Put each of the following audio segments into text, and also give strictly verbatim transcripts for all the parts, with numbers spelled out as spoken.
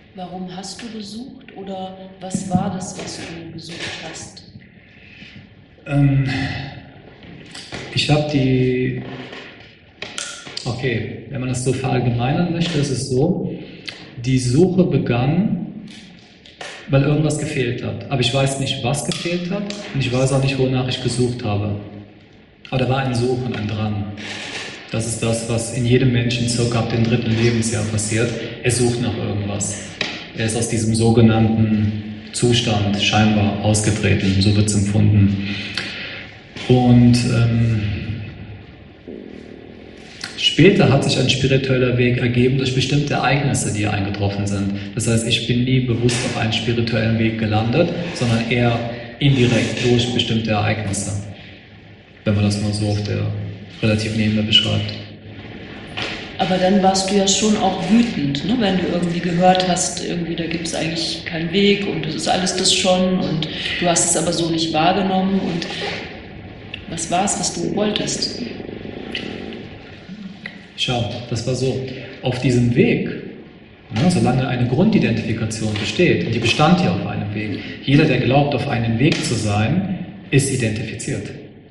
Warum hast du gesucht oder was war das, was du gesucht hast? Ähm, ich habe die, okay, wenn man das so verallgemeinern möchte, ist es so, die Suche begann, weil irgendwas gefehlt hat. Aber ich weiß nicht, was gefehlt hat und ich weiß auch nicht, wonach ich gesucht habe. Aber da war ein Suchen, ein Drang. Das ist das, was in jedem Menschen circa ab dem dritten Lebensjahr passiert. Er sucht nach irgendwas. Er ist aus diesem sogenannten Zustand scheinbar ausgetreten, so wird es empfunden. Und ähm, später hat sich ein spiritueller Weg ergeben durch bestimmte Ereignisse, die eingetroffen sind. Das heißt, ich bin nie bewusst auf einen spirituellen Weg gelandet, sondern eher indirekt durch bestimmte Ereignisse, wenn man das mal so auf der relativen Ebene beschreibt. Aber dann warst du ja schon auch wütend, ne? Wenn du irgendwie gehört hast, irgendwie da gibt es eigentlich keinen Weg und das ist alles das schon und du hast es aber so nicht wahrgenommen. Und was war es, was du wolltest? Schau, das war so, auf diesem Weg, ne, solange eine Grundidentifikation besteht, und die bestand ja auf einem Weg, jeder, der glaubt, auf einem Weg zu sein, ist identifiziert.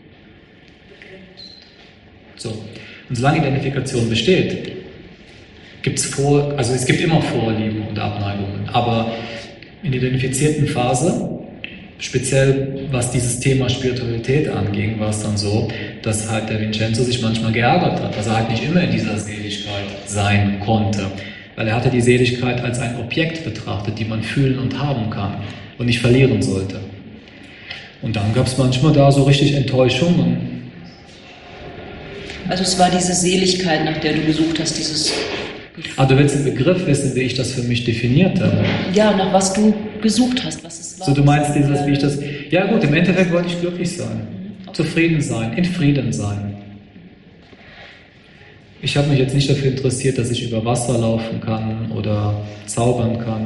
So. Und solange Identifikation besteht, gibt es vor, also es gibt immer Vorlieben und Abneigungen, aber in der identifizierten Phase, speziell was dieses Thema Spiritualität anging, war es dann so, dass halt der Vincenzo sich manchmal geärgert hat, dass er halt nicht immer in dieser Seligkeit sein konnte, weil er hatte die Seligkeit als ein Objekt betrachtet, die man fühlen und haben kann und nicht verlieren sollte. Und dann gab es manchmal da so richtig Enttäuschungen. Also es war diese Seligkeit, nach der du gesucht hast, dieses... Ah, du willst den Begriff wissen, wie ich das für mich definierte? Ja, nach was du gesucht hast, was es war. So, du meinst dieses, wie ich das... Ja gut, im Endeffekt wollte ich glücklich sein, zufrieden sein, in Frieden sein. Ich habe mich jetzt nicht dafür interessiert, dass ich über Wasser laufen kann oder zaubern kann,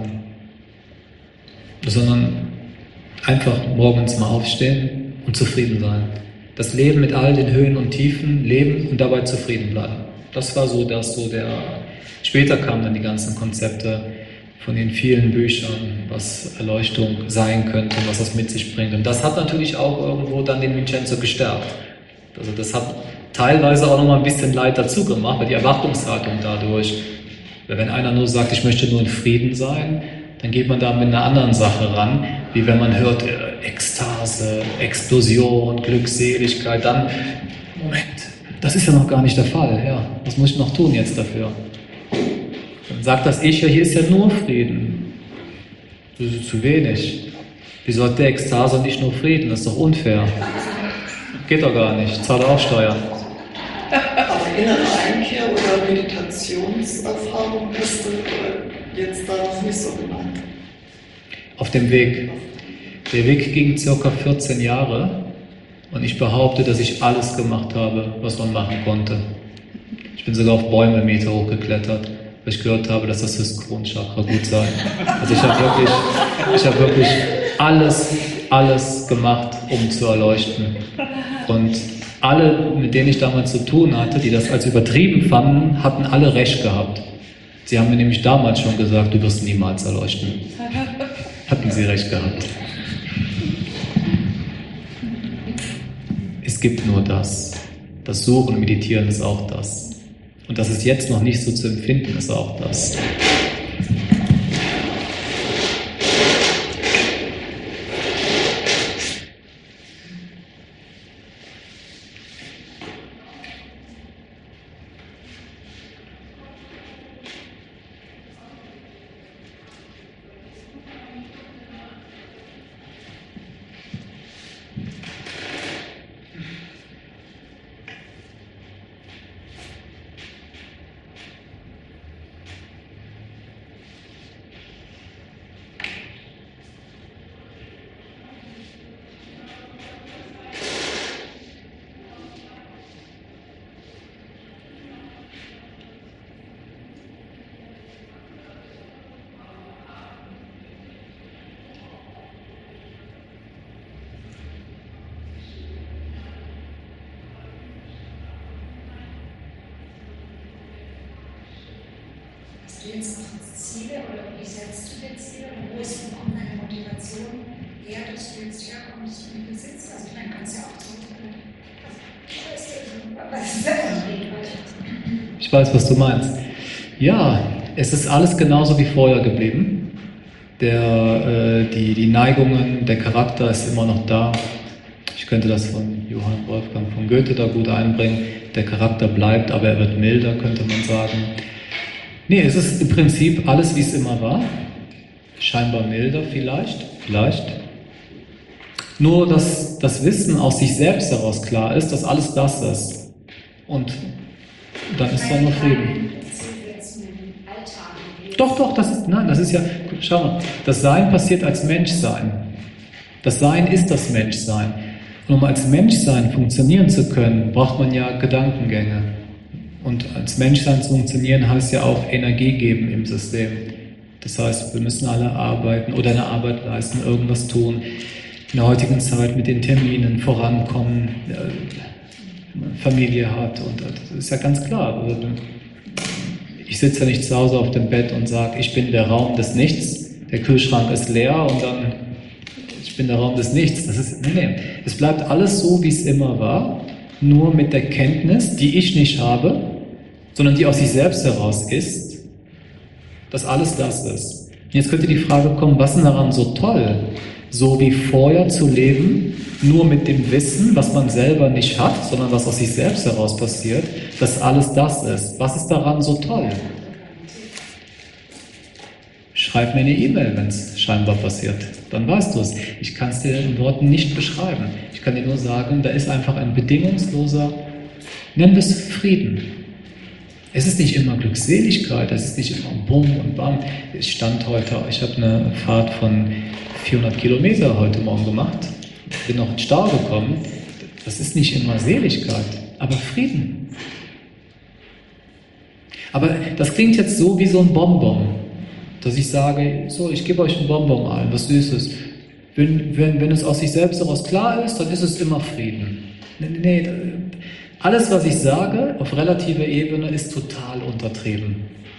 sondern einfach morgens mal aufstehen und zufrieden sein. Das Leben mit all den Höhen und Tiefen leben und dabei zufrieden bleiben. Das war so das, so der... Später kamen dann die ganzen Konzepte von den vielen Büchern, was Erleuchtung sein könnte, was das mit sich bringt. Und das hat natürlich auch irgendwo dann den Vincenzo gestärkt. Also das hat teilweise auch nochmal ein bisschen Leid dazu gemacht, weil die Erwartungshaltung dadurch, wenn einer nur sagt, ich möchte nur in Frieden sein, dann geht man da mit einer anderen Sache ran, wie wenn man hört, äh, Ekstase, Explosion, Glückseligkeit, dann, Moment, das ist ja noch gar nicht der Fall, ja, was muss ich noch tun jetzt dafür? Dann sagt das Ich, ja, hier ist ja nur Frieden. Das ist zu wenig. Wieso hat der Ekstase und nicht nur Frieden? Das ist doch unfair. Geht doch gar nicht, zahle auch Steuern. Aber innere Einkehr oder Meditationserfahrung hast du jetzt da noch nicht so gemeint? Auf dem Weg. Der Weg ging circa vierzehn Jahre und ich behaupte, dass ich alles gemacht habe, was man machen konnte. Ich bin sogar auf Bäume Meter hochgeklettert, weil ich gehört habe, dass das fürs Kronchakra gut sei. Also ich habe wirklich, ich habe wirklich alles, alles gemacht, um zu erleuchten. Und alle, mit denen ich damals zu tun hatte, die das als übertrieben fanden, hatten alle recht gehabt. Sie haben mir nämlich damals schon gesagt, du wirst niemals erleuchten. Hatten sie recht gehabt. Es gibt nur das. Das Suchen und Meditieren ist auch das. Und das ist jetzt noch nicht so zu empfinden, ist auch das. Hast du jetzt noch Ziele oder wie setzt du dir Ziele und wo ist wo kommt deine Motivation her, dass du jetzt herkommst und besitzt? Also ich meine, kannst ja auch so. Ich weiß, was du meinst. Ja, es ist alles genauso wie vorher geblieben. Der, äh, die, die Neigungen, der Charakter ist immer noch da. Ich könnte das von Johann Wolfgang von Goethe da gut einbringen. Der Charakter bleibt, aber er wird milder, könnte man sagen. Nee, es ist im Prinzip alles, wie es immer war. Scheinbar milder vielleicht, vielleicht. Nur, dass das Wissen aus sich selbst heraus klar ist, dass alles das ist. Und dann ist da nur Frieden. Doch, doch, das ist, nein, das ist ja, schau mal, das Sein passiert als Menschsein. Das Sein ist das Menschsein. Und um als Menschsein funktionieren zu können, braucht man ja Gedankengänge. Und als Menschsein zu funktionieren heißt ja auch Energie geben im System. Das heißt, wir müssen alle arbeiten oder eine Arbeit leisten, irgendwas tun. In der heutigen Zeit mit den Terminen vorankommen, Familie hat und das ist ja ganz klar. Ich sitze ja nicht zu Hause auf dem Bett und sage, ich bin der Raum des Nichts, der Kühlschrank ist leer und dann, ich bin der Raum des Nichts. Das ist, nee, nee. Es bleibt alles so, wie es immer war, nur mit der Kenntnis, die ich nicht habe, sondern die aus sich selbst heraus ist, dass alles das ist. Und jetzt könnte die Frage kommen, was ist daran so toll, so wie vorher zu leben, nur mit dem Wissen, was man selber nicht hat, sondern was aus sich selbst heraus passiert, dass alles das ist. Was ist daran so toll? Schreib mir eine E-Mail, wenn es scheinbar passiert. Dann weißt du es. Ich kann es dir in Worten nicht beschreiben. Ich kann dir nur sagen, da ist einfach ein bedingungsloser, nennen wir es Frieden. Es ist nicht immer Glückseligkeit, es ist nicht immer Bum und Bam. Ich stand heute, ich habe eine Fahrt von vierhundert Kilometer heute Morgen gemacht, bin noch in den Stau gekommen. Das ist nicht immer Seligkeit, aber Frieden. Aber das klingt jetzt so wie so ein Bonbon, dass ich sage, so, ich gebe euch ein Bonbon ein, was Süßes. Wenn, wenn, wenn es aus sich selbst heraus klar ist, dann ist es immer Frieden. Nee, nee, alles, was ich sage, auf relativer Ebene, ist total untertrieben.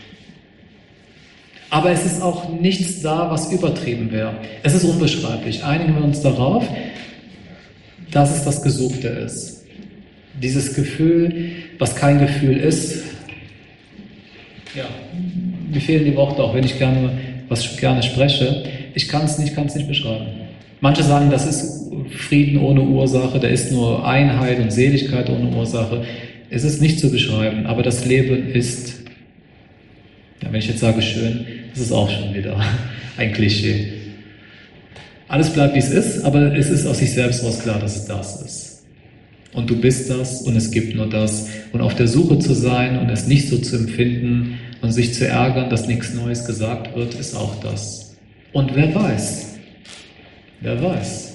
Aber es ist auch nichts da, was übertrieben wäre. Es ist unbeschreiblich. Einigen wir uns darauf, dass es das Gesuchte ist. Dieses Gefühl, was kein Gefühl ist, ja, mir fehlen die Worte, auch wenn ich gerne, was gerne spreche. Ich kann es nicht, kann es nicht beschreiben. Manche sagen, das ist Frieden ohne Ursache, da ist nur Einheit und Seligkeit ohne Ursache. Es ist nicht zu beschreiben, aber das Leben ist, ja, wenn ich jetzt sage schön, das ist auch schon wieder ein Klischee. Alles bleibt, wie es ist, aber es ist aus sich selbst was klar, dass es das ist. Und du bist das und es gibt nur das. Und auf der Suche zu sein und es nicht so zu empfinden und sich zu ärgern, dass nichts Neues gesagt wird, ist auch das. Und wer weiß, wer weiß.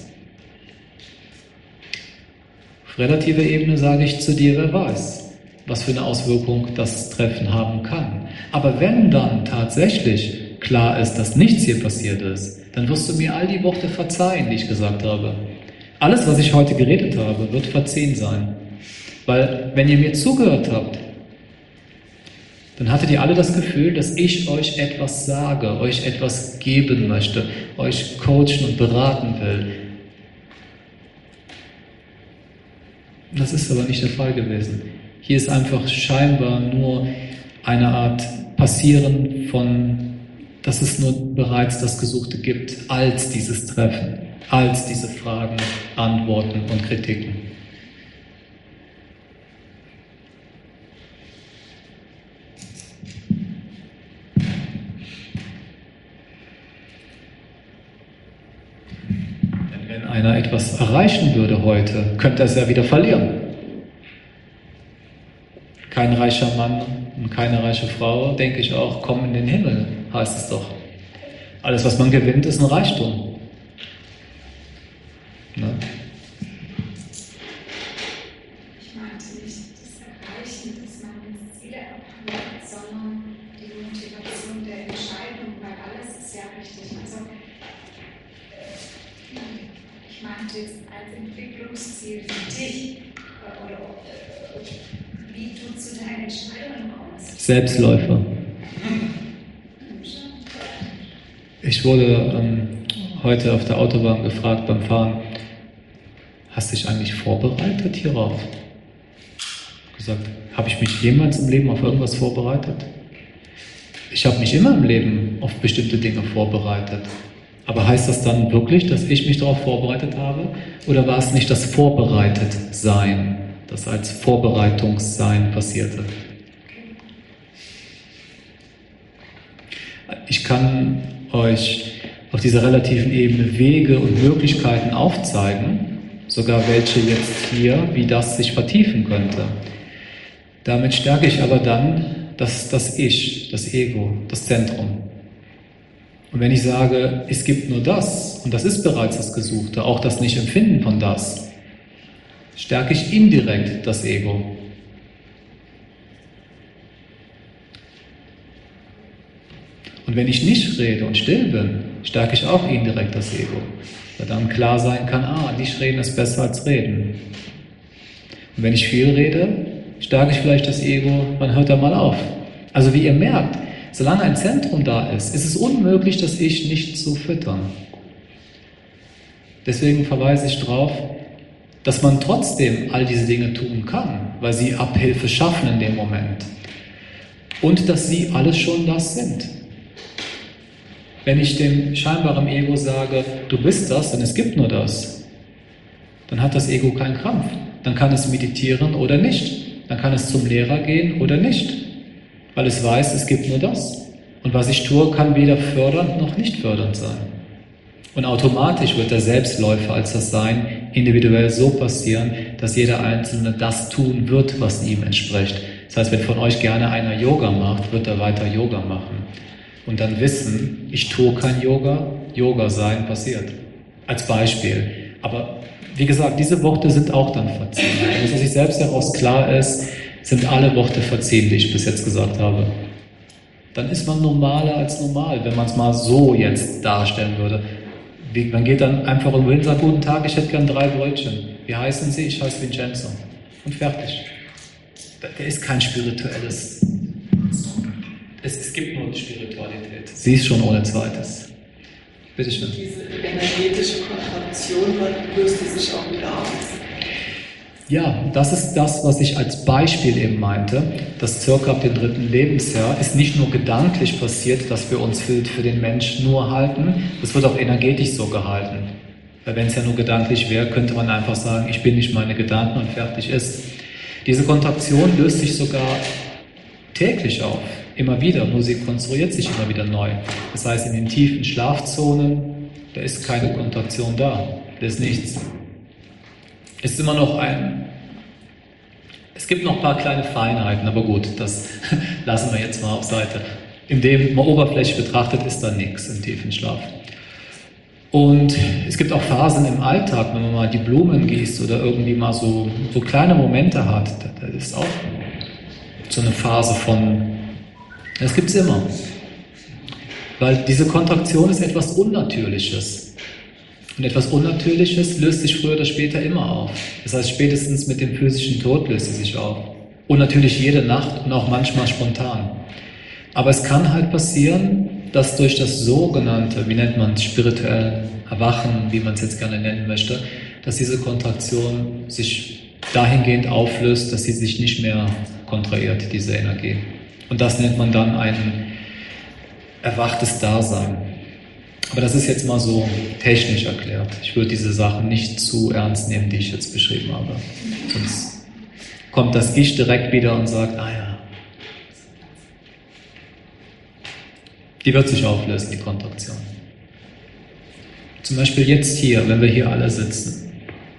Auf relativer Ebene sage ich zu dir, wer weiß, was für eine Auswirkung das Treffen haben kann. Aber wenn dann tatsächlich klar ist, dass nichts hier passiert ist, dann wirst du mir all die Worte verzeihen, die ich gesagt habe. Alles, was ich heute geredet habe, wird verziehen sein. Weil, wenn ihr mir zugehört habt, dann hattet ihr alle das Gefühl, dass ich euch etwas sage, euch etwas geben möchte, euch coachen und beraten will. Das ist aber nicht der Fall gewesen. Hier ist einfach scheinbar nur eine Art Passieren von, dass es nur bereits das Gesuchte gibt, als dieses Treffen, als diese Fragen, Antworten und Kritiken. Denn wenn einer etwas erreichen würde heute, könnte er es ja wieder verlieren. Kein reicher Mann und keine reiche Frau, denke ich auch, kommen in den Himmel, heißt es doch. Alles, was man gewinnt, ist ein Reichtum. Ne? Ich meinte nicht das Erreichen, dass man Ziele abhandelt, sondern die Motivation der Entscheidung, weil alles ist ja richtig. Also, ich meinte jetzt als Entwicklungsziel für dich oder, oder wie du zu deinen Entscheidungen kommst. Selbstläufer. Ich wurde ähm, heute auf der Autobahn gefragt beim Fahren, hast du dich eigentlich vorbereitet hierauf? Ich habe gesagt, habe ich mich jemals im Leben auf irgendwas vorbereitet? Ich habe mich immer im Leben auf bestimmte Dinge vorbereitet. Aber heißt das dann wirklich, dass ich mich darauf vorbereitet habe? Oder war es nicht das Vorbereitetsein, das als Vorbereitungssein passierte? Ich kann euch auf dieser relativen Ebene Wege und Möglichkeiten aufzeigen, sogar welche jetzt hier, wie das sich vertiefen könnte. Damit stärke ich aber dann das, das Ich, das Ego, das Zentrum. Und wenn ich sage, es gibt nur das, und das ist bereits das Gesuchte, auch das Nicht-Empfinden von das, stärke ich indirekt das Ego. Und wenn ich nicht rede und still bin, stärke ich auch indirekt das Ego. Weil dann klar sein kann, ah, nicht reden ist besser als reden. Und wenn ich viel rede, stärke ich vielleicht das Ego, man hört da mal auf. Also wie ihr merkt, solange ein Zentrum da ist, ist es unmöglich, das Ich nicht zu füttern. Deswegen verweise ich darauf, dass man trotzdem all diese Dinge tun kann, weil sie Abhilfe schaffen in dem Moment. Und dass sie alles schon das sind. Wenn ich dem scheinbaren Ego sage, du bist das und es gibt nur das, dann hat das Ego keinen Krampf. Dann kann es meditieren oder nicht. Dann kann es zum Lehrer gehen oder nicht. Weil es weiß, es gibt nur das. Und was ich tue, kann weder fördernd noch nicht fördernd sein. Und automatisch wird der Selbstläufer als das Sein individuell so passieren, dass jeder Einzelne das tun wird, was ihm entspricht. Das heißt, wenn von euch gerne einer Yoga macht, wird er weiter Yoga machen. Und dann wissen, ich tue kein Yoga, Yoga sein passiert. Als Beispiel. Aber wie gesagt, diese Worte sind auch dann verziehen. Wenn es sich selbst heraus klar ist, sind alle Worte verziehen, die ich bis jetzt gesagt habe. Dann ist man normaler als normal, wenn man es mal so jetzt darstellen würde. Man geht dann einfach irgendwo hin und sagt, guten Tag, ich hätte gern drei Brötchen. Wie heißen Sie? Ich heiße Vincenzo. Und fertig. Der ist kein spirituelles... Es, es gibt nur Spiritualität. Sie ist schon ohne Zweites. Bitte schön. Diese energetische Kontraktion löst die sich auch wieder auf. Ja, das ist das, was ich als Beispiel eben meinte. Das circa ab dem dritten Lebensjahr ist nicht nur gedanklich passiert, dass wir uns für, für den Mensch nur halten, es wird auch energetisch so gehalten. Weil wenn es ja nur gedanklich wäre, könnte man einfach sagen, ich bin nicht meine Gedanken und fertig ist. Diese Kontraktion löst sich sogar täglich auf. Immer wieder, nur sie konstruiert sich immer wieder neu. Das heißt, in den tiefen Schlafzonen, da ist keine Kontraktion da, da ist nichts. Es ist immer noch ein, es gibt noch ein paar kleine Feinheiten, aber gut, das lassen wir jetzt mal auf Seite. In dem man oberflächlich betrachtet, ist da nichts im tiefen Schlaf. Und es gibt auch Phasen im Alltag, wenn man mal die Blumen gießt oder irgendwie mal so, so kleine Momente hat, da ist auch so eine Phase von, das gibt es immer. Weil diese Kontraktion ist etwas Unnatürliches. Und etwas Unnatürliches löst sich früher oder später immer auf. Das heißt, spätestens mit dem physischen Tod löst es sich auf. Und natürlich jede Nacht und auch manchmal spontan. Aber es kann halt passieren, dass durch das sogenannte, wie nennt man es, spirituelle Erwachen, wie man es jetzt gerne nennen möchte, dass diese Kontraktion sich dahingehend auflöst, dass sie sich nicht mehr kontrahiert, diese Energie. Und das nennt man dann ein erwachtes Dasein. Aber das ist jetzt mal so technisch erklärt. Ich würde diese Sachen nicht zu ernst nehmen, die ich jetzt beschrieben habe. Sonst kommt das Ich direkt wieder und sagt, ah ja, die wird sich auflösen, die Kontraktion. Zum Beispiel jetzt hier, wenn wir hier alle sitzen.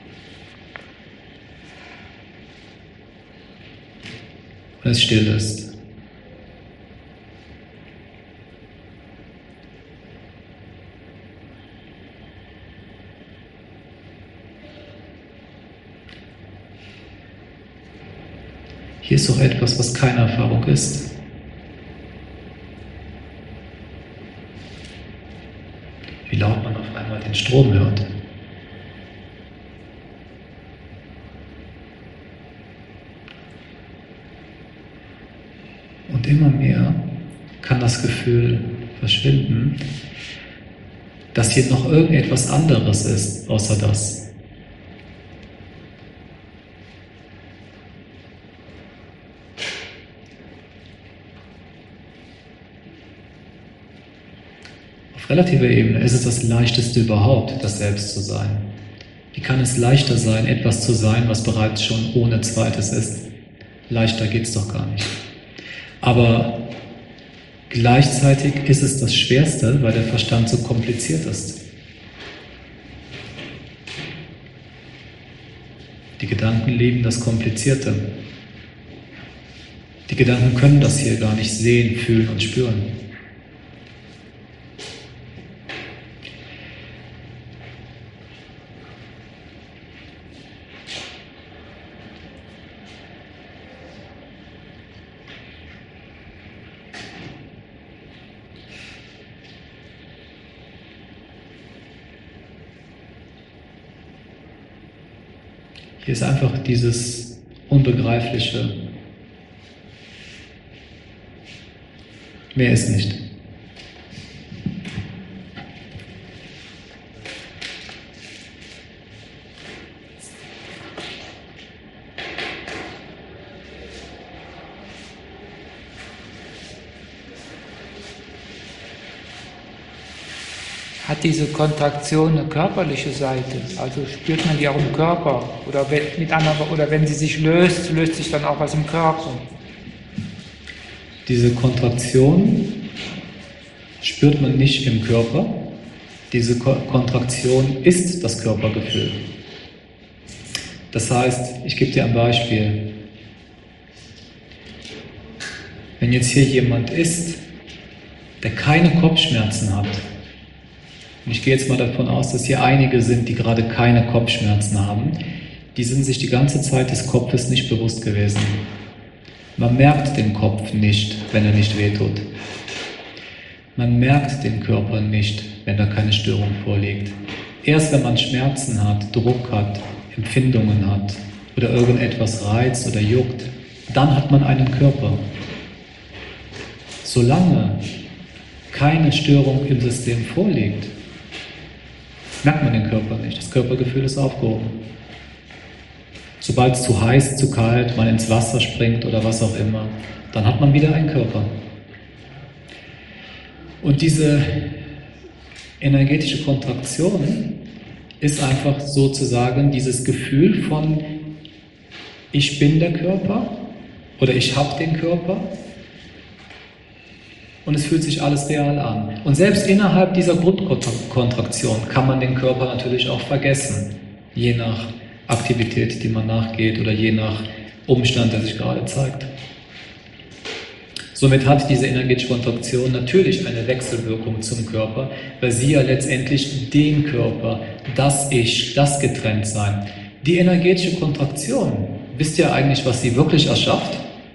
Und es still ist. Hier ist doch etwas, was keine Erfahrung ist. Wie laut man auf einmal den Strom hört. Und immer mehr kann das Gefühl verschwinden, dass hier noch irgendetwas anderes ist, außer das. Auf relativer Ebene ist es das Leichteste überhaupt, das Selbst zu sein. Wie kann es leichter sein, etwas zu sein, was bereits schon ohne Zweites ist? Leichter geht es doch gar nicht. Aber gleichzeitig ist es das Schwerste, weil der Verstand so kompliziert ist. Die Gedanken lieben das Komplizierte. Die Gedanken können das hier gar nicht sehen, fühlen und spüren. Hier ist einfach dieses Unbegreifliche. Mehr ist nicht. Hat diese Kontraktion eine körperliche Seite? Also spürt man die auch im Körper? Oder wenn, mit anderen, oder wenn sie sich löst, löst sich dann auch was im Körper? Diese Kontraktion spürt man nicht im Körper. Diese Ko- Kontraktion ist das Körpergefühl. Das heißt, ich gebe dir ein Beispiel. Wenn jetzt hier jemand ist, der keine Kopfschmerzen hat, und ich gehe jetzt mal davon aus, dass hier einige sind, die gerade keine Kopfschmerzen haben, die sind sich die ganze Zeit des Kopfes nicht bewusst gewesen. Man merkt den Kopf nicht, wenn er nicht wehtut. Man merkt den Körper nicht, wenn da keine Störung vorliegt. Erst wenn man Schmerzen hat, Druck hat, Empfindungen hat oder irgendetwas reizt oder juckt, dann hat man einen Körper. Solange keine Störung im System vorliegt, merkt man den Körper nicht. Das Körpergefühl ist aufgehoben. Sobald es zu heiß, zu kalt, man ins Wasser springt oder was auch immer, dann hat man wieder einen Körper. Und diese energetische Kontraktion ist einfach sozusagen dieses Gefühl von ich bin der Körper oder ich habe den Körper und es fühlt sich alles real an. Und selbst innerhalb dieser Grundkontraktion kann man den Körper natürlich auch vergessen, je nach Aktivität, die man nachgeht oder je nach Umstand, der sich gerade zeigt. Somit hat diese energetische Kontraktion natürlich eine Wechselwirkung zum Körper, weil sie ja letztendlich den Körper, das Ich, das Getrenntsein, die energetische Kontraktion, wisst ihr eigentlich, was sie wirklich erschafft?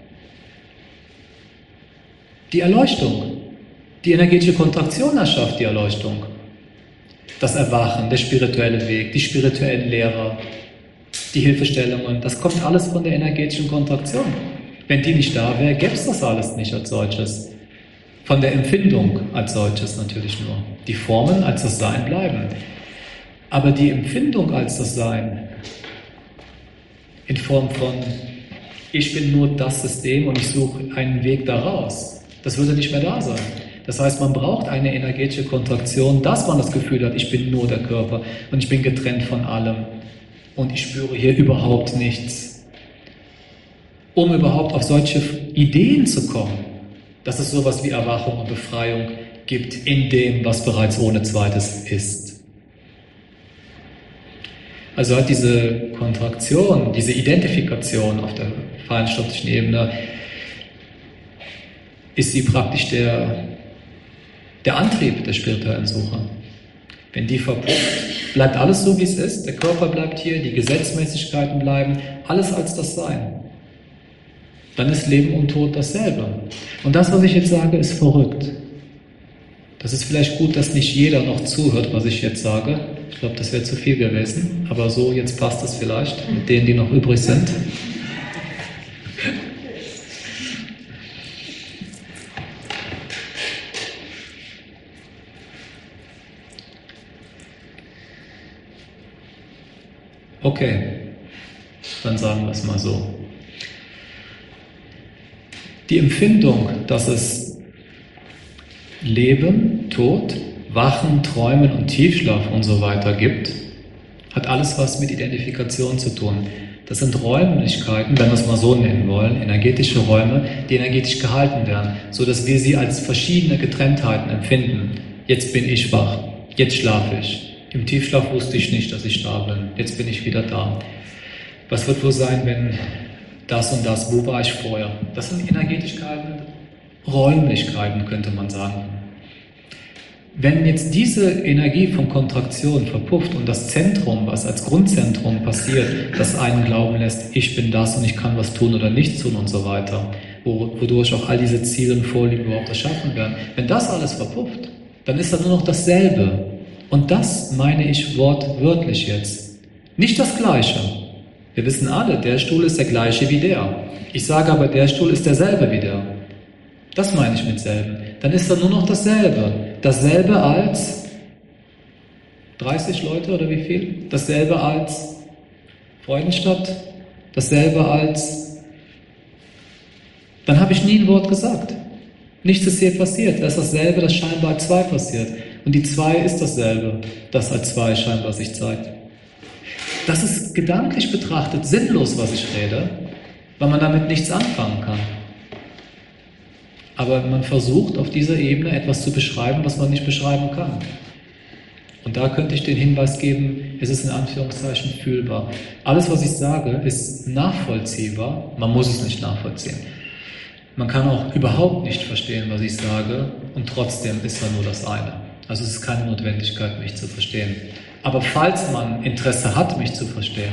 Die Erleuchtung. Die energetische Kontraktion erschafft die Erleuchtung. Das Erwachen, der spirituelle Weg, die spirituellen Lehrer, die Hilfestellungen, das kommt alles von der energetischen Kontraktion. Wenn die nicht da wäre, gäbe es das alles nicht als solches. Von der Empfindung als solches natürlich nur. Die Formen als das Sein bleiben. Aber die Empfindung als das Sein, in Form von ich bin nur das System und ich suche einen Weg daraus, das würde nicht mehr da sein. Das heißt, man braucht eine energetische Kontraktion, dass man das Gefühl hat, ich bin nur der Körper und ich bin getrennt von allem und ich spüre hier überhaupt nichts. Um überhaupt auf solche Ideen zu kommen, dass es sowas wie Erwachung und Befreiung gibt in dem, was bereits ohne Zweites ist. Also hat diese Kontraktion, diese Identifikation auf der feinstofflichen Ebene, ist sie praktisch der, der Antrieb der spirituellen Suche. Wenn die verpufft, bleibt alles so, wie es ist, der Körper bleibt hier, die Gesetzmäßigkeiten bleiben, alles als das Sein. Dann ist Leben und Tod dasselbe. Und das, was ich jetzt sage, ist verrückt. Das ist vielleicht gut, dass nicht jeder noch zuhört, was ich jetzt sage. Ich glaube, das wäre zu viel gewesen. Aber so, jetzt passt es vielleicht mit denen, die noch übrig sind. Okay, dann sagen wir es mal so. Die Empfindung, dass es Leben, Tod, Wachen, Träumen und Tiefschlaf und so weiter gibt, hat alles was mit Identifikation zu tun. Das sind Räumlichkeiten, wenn wir es mal so nennen wollen, energetische Räume, die energetisch gehalten werden, sodass wir sie als verschiedene Getrenntheiten empfinden. Jetzt bin ich wach, jetzt schlafe ich. Im Tiefschlaf wusste ich nicht, dass ich da bin. Jetzt bin ich wieder da. Was wird wohl sein, wenn das und das, wo war ich vorher? Das sind energetisch gehaltene Räumlichkeiten, könnte man sagen. Wenn jetzt diese Energie von Kontraktion verpufft und das Zentrum, was als Grundzentrum passiert, das einen glauben lässt, ich bin das und ich kann was tun oder nicht tun und so weiter, wodurch auch all diese Ziele und Vorlieben überhaupt erschaffen werden, wenn das alles verpufft, dann ist da nur noch dasselbe. Und das meine ich wortwörtlich jetzt. Nicht das Gleiche. Wir wissen alle, der Stuhl ist der gleiche wie der. Ich sage aber, der Stuhl ist derselbe wie der. Das meine ich mit selben. Dann ist da nur noch dasselbe. Dasselbe als dreißig Leute oder wie viel? Dasselbe als Freudenstadt? Dasselbe als... Dann habe ich nie ein Wort gesagt. Nichts ist hier passiert. Das ist dasselbe, das scheinbar als zwei passiert. Und die zwei ist dasselbe, das als zwei scheinbar sich zeigt. Das ist gedanklich betrachtet sinnlos, was ich rede, weil man damit nichts anfangen kann. Aber man versucht auf dieser Ebene etwas zu beschreiben, was man nicht beschreiben kann. Und da könnte ich den Hinweis geben, es ist in Anführungszeichen fühlbar. Alles, was ich sage, ist nachvollziehbar, man muss es nicht nachvollziehen. Man kann auch überhaupt nicht verstehen, was ich sage, und trotzdem ist da nur das eine. Also es ist keine Notwendigkeit, mich zu verstehen. Aber falls man Interesse hat, mich zu verstehen,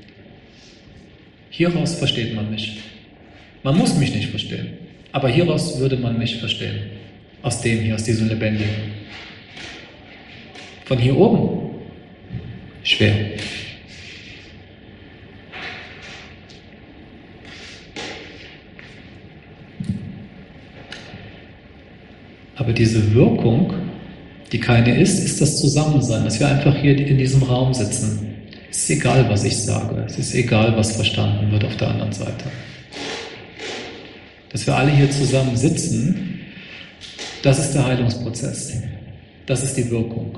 hieraus versteht man mich. Man muss mich nicht verstehen, aber hieraus würde man mich verstehen. Aus dem hier, aus diesem Lebendigen. Von hier oben? Schwer. Aber diese Wirkung, die keine ist, ist das Zusammensein, dass wir einfach hier in diesem Raum sitzen. Es ist egal, was ich sage, es ist egal, was verstanden wird auf der anderen Seite. Dass wir alle hier zusammen sitzen, das ist der Heilungsprozess. Das ist die Wirkung.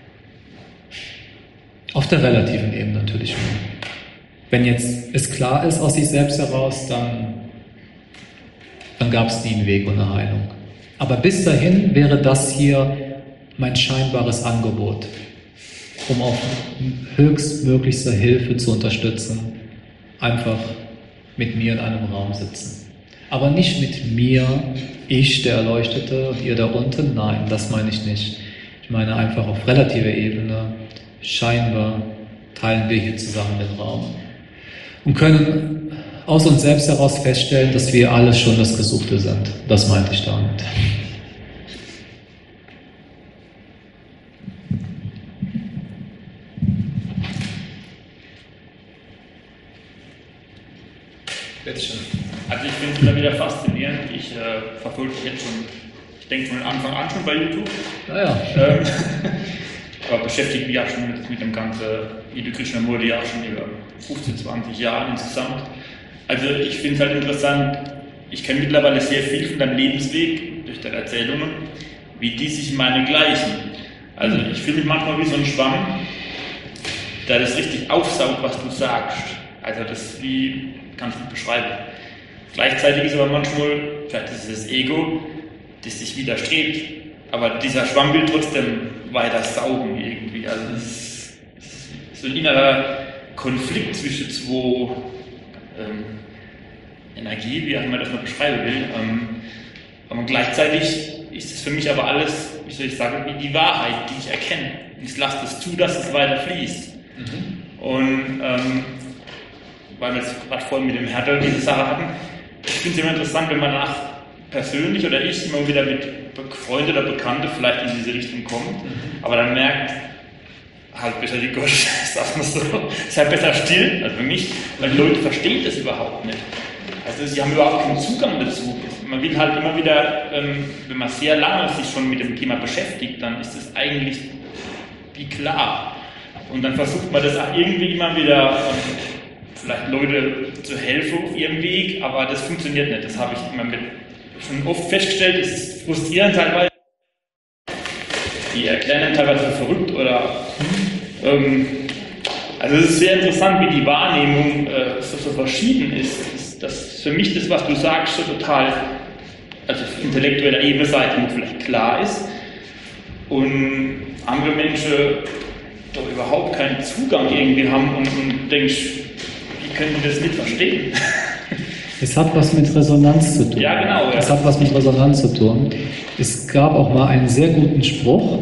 Auf der relativen Ebene natürlich nur. Wenn jetzt es klar ist aus sich selbst heraus, dann, dann gab es nie einen Weg und eine Heilung. Aber bis dahin wäre das hier mein scheinbares Angebot, um auf höchstmöglichster Hilfe zu unterstützen, einfach mit mir in einem Raum sitzen. Aber nicht mit mir, ich, der Erleuchtete, und ihr da unten. Nein, das meine ich nicht. Ich meine einfach auf relativer Ebene, scheinbar teilen wir hier zusammen den Raum und können aus uns selbst heraus feststellen, dass wir alle schon das Gesuchte sind. Das meinte ich damit. Also ich finde es immer wieder faszinierend. Ich äh, verfolge jetzt schon, ich denke von Anfang an schon bei YouTube. Naja. Ähm, aber beschäftige mich auch schon mit, mit dem ganzen Ida Krishnamurti auch schon über fünfzehn, zwanzig Jahre insgesamt. Also ich finde es halt interessant, ich kenne mittlerweile sehr viel von deinem Lebensweg durch deine Erzählungen, wie die sich meine gleichen. Also ich fühle mich manchmal wie so ein Schwamm, der das richtig aufsaugt, was du sagst. Also das wie, kannst du beschreiben. Gleichzeitig ist aber manchmal, vielleicht ist es das Ego, das sich widerstrebt, aber dieser Schwamm will trotzdem weiter saugen irgendwie. Also es ist, es ist so ein innerer Konflikt zwischen zwei ähm, Energie, wie auch immer das man beschreiben will. Ähm, aber gleichzeitig ist es für mich aber alles, wie soll ich sagen, wie die Wahrheit, die ich erkenne. Ich lasse es zu, dass es weiter fließt. Mhm. Und ähm, weil wir jetzt gerade vorhin mit dem Hertel diese Sache hatten, ich finde es immer interessant, wenn man nach persönlich oder ich immer wieder mit Freunden oder Bekannten vielleicht in diese Richtung kommt, mhm. aber dann merkt, halt besser die Gott, sagt man so, ist halt besser still, also für mich, weil die Leute verstehen das überhaupt nicht. Also sie haben überhaupt keinen Zugang dazu. Man will halt immer wieder, ähm, wenn man sehr lange sich schon mit dem Thema beschäftigt, dann ist es eigentlich wie klar. Und dann versucht man das auch irgendwie immer wieder, ähm, vielleicht Leute zu helfen auf ihrem Weg, aber das funktioniert nicht. Das habe ich immer mit schon oft festgestellt, es ist frustrierend teilweise. Die erklären dann teilweise für verrückt oder ähm, also es ist sehr interessant, wie die Wahrnehmung äh, so, so verschieden ist. Das, das für mich das, was du sagst, so total, also auf intellektueller Ebene Seite vielleicht klar ist und andere Menschen doch überhaupt keinen Zugang irgendwie haben und, und denkst, wie können die das nicht verstehen? Es hat was mit Resonanz zu tun. Ja, genau. Ja. Es hat was mit Resonanz zu tun. Es gab auch mal einen sehr guten Spruch,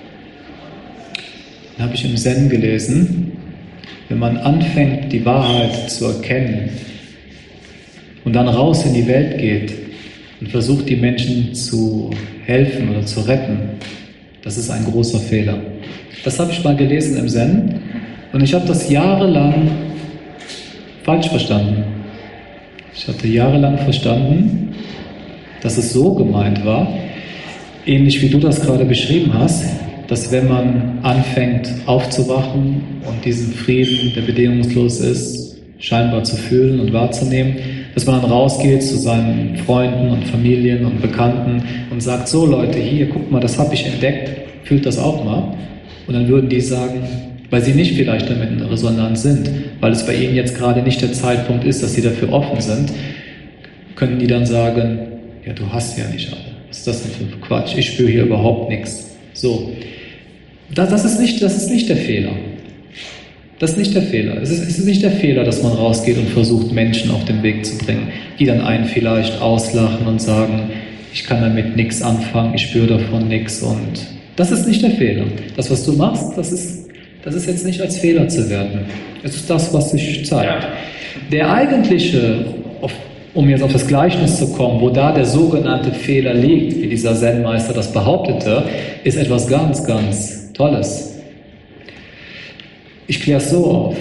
den habe ich im Zen gelesen. Wenn man anfängt, die Wahrheit zu erkennen und dann raus in die Welt geht und versucht, die Menschen zu helfen oder zu retten, das ist ein großer Fehler. Das habe ich mal gelesen im Zen und ich habe das jahrelang falsch verstanden. Ich hatte jahrelang verstanden, dass es so gemeint war, ähnlich wie du das gerade beschrieben hast, dass wenn man anfängt aufzuwachen und diesen Frieden, der bedingungslos ist, scheinbar zu fühlen und wahrzunehmen, dass man dann rausgeht zu seinen Freunden und Familien und Bekannten und sagt, so Leute, hier, guckt mal, das habe ich entdeckt, fühlt das auch mal. Und dann würden die sagen, weil sie nicht vielleicht damit in Resonanz sind, weil es bei ihnen jetzt gerade nicht der Zeitpunkt ist, dass sie dafür offen sind, können die dann sagen, ja, du hast ja nicht alle. Was ist das denn für Quatsch? Ich spüre hier überhaupt nichts. So. Das, das, ist nicht, das ist nicht der Fehler. Das ist nicht der Fehler. Es ist, es ist nicht der Fehler, dass man rausgeht und versucht, Menschen auf den Weg zu bringen, die dann einen vielleicht auslachen und sagen, ich kann damit nichts anfangen, ich spüre davon nichts. Und das ist nicht der Fehler. Das, was du machst, das ist, das ist jetzt nicht als Fehler zu werten. Es ist das, was sich zeigt. Der eigentliche, um jetzt auf das Gleichnis zu kommen, wo da der sogenannte Fehler liegt, wie dieser Zen-Meister das behauptete, ist etwas ganz, ganz Tolles. Ich kläre es so auf.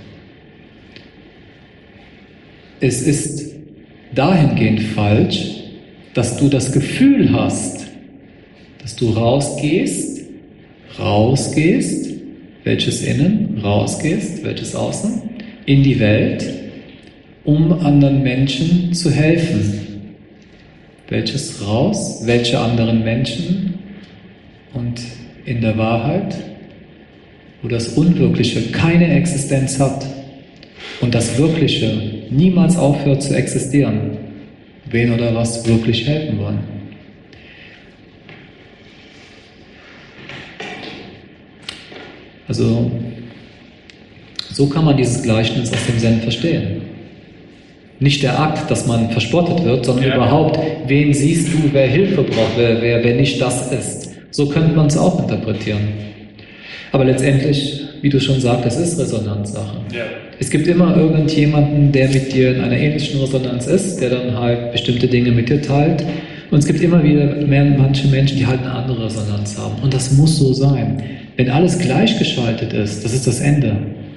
Es ist dahingehend falsch, dass du das Gefühl hast, dass du rausgehst, rausgehst, welches Innen, rausgehst, welches Außen, in die Welt, um anderen Menschen zu helfen. Welches raus, welche anderen Menschen und in der Wahrheit, wo das Unwirkliche keine Existenz hat und das Wirkliche niemals aufhört zu existieren, wen oder was wirklich helfen wollen. Also, so kann man dieses Gleichnis aus dem Zen verstehen. Nicht der Akt, dass man verspottet wird, sondern ja. überhaupt, wen siehst du, wer Hilfe braucht, wer, wer, wer nicht das ist. So könnte man es auch interpretieren. Aber letztendlich, wie du schon sagst, es ist Resonanzsache. Ja. Es gibt immer irgendjemanden, der mit dir in einer ähnlichen Resonanz ist, der dann halt bestimmte Dinge mit dir teilt. Und es gibt immer wieder mehr, manche Menschen, die halt eine andere Resonanz haben. Und das muss so sein. Wenn alles gleichgeschaltet ist, das ist das Ende.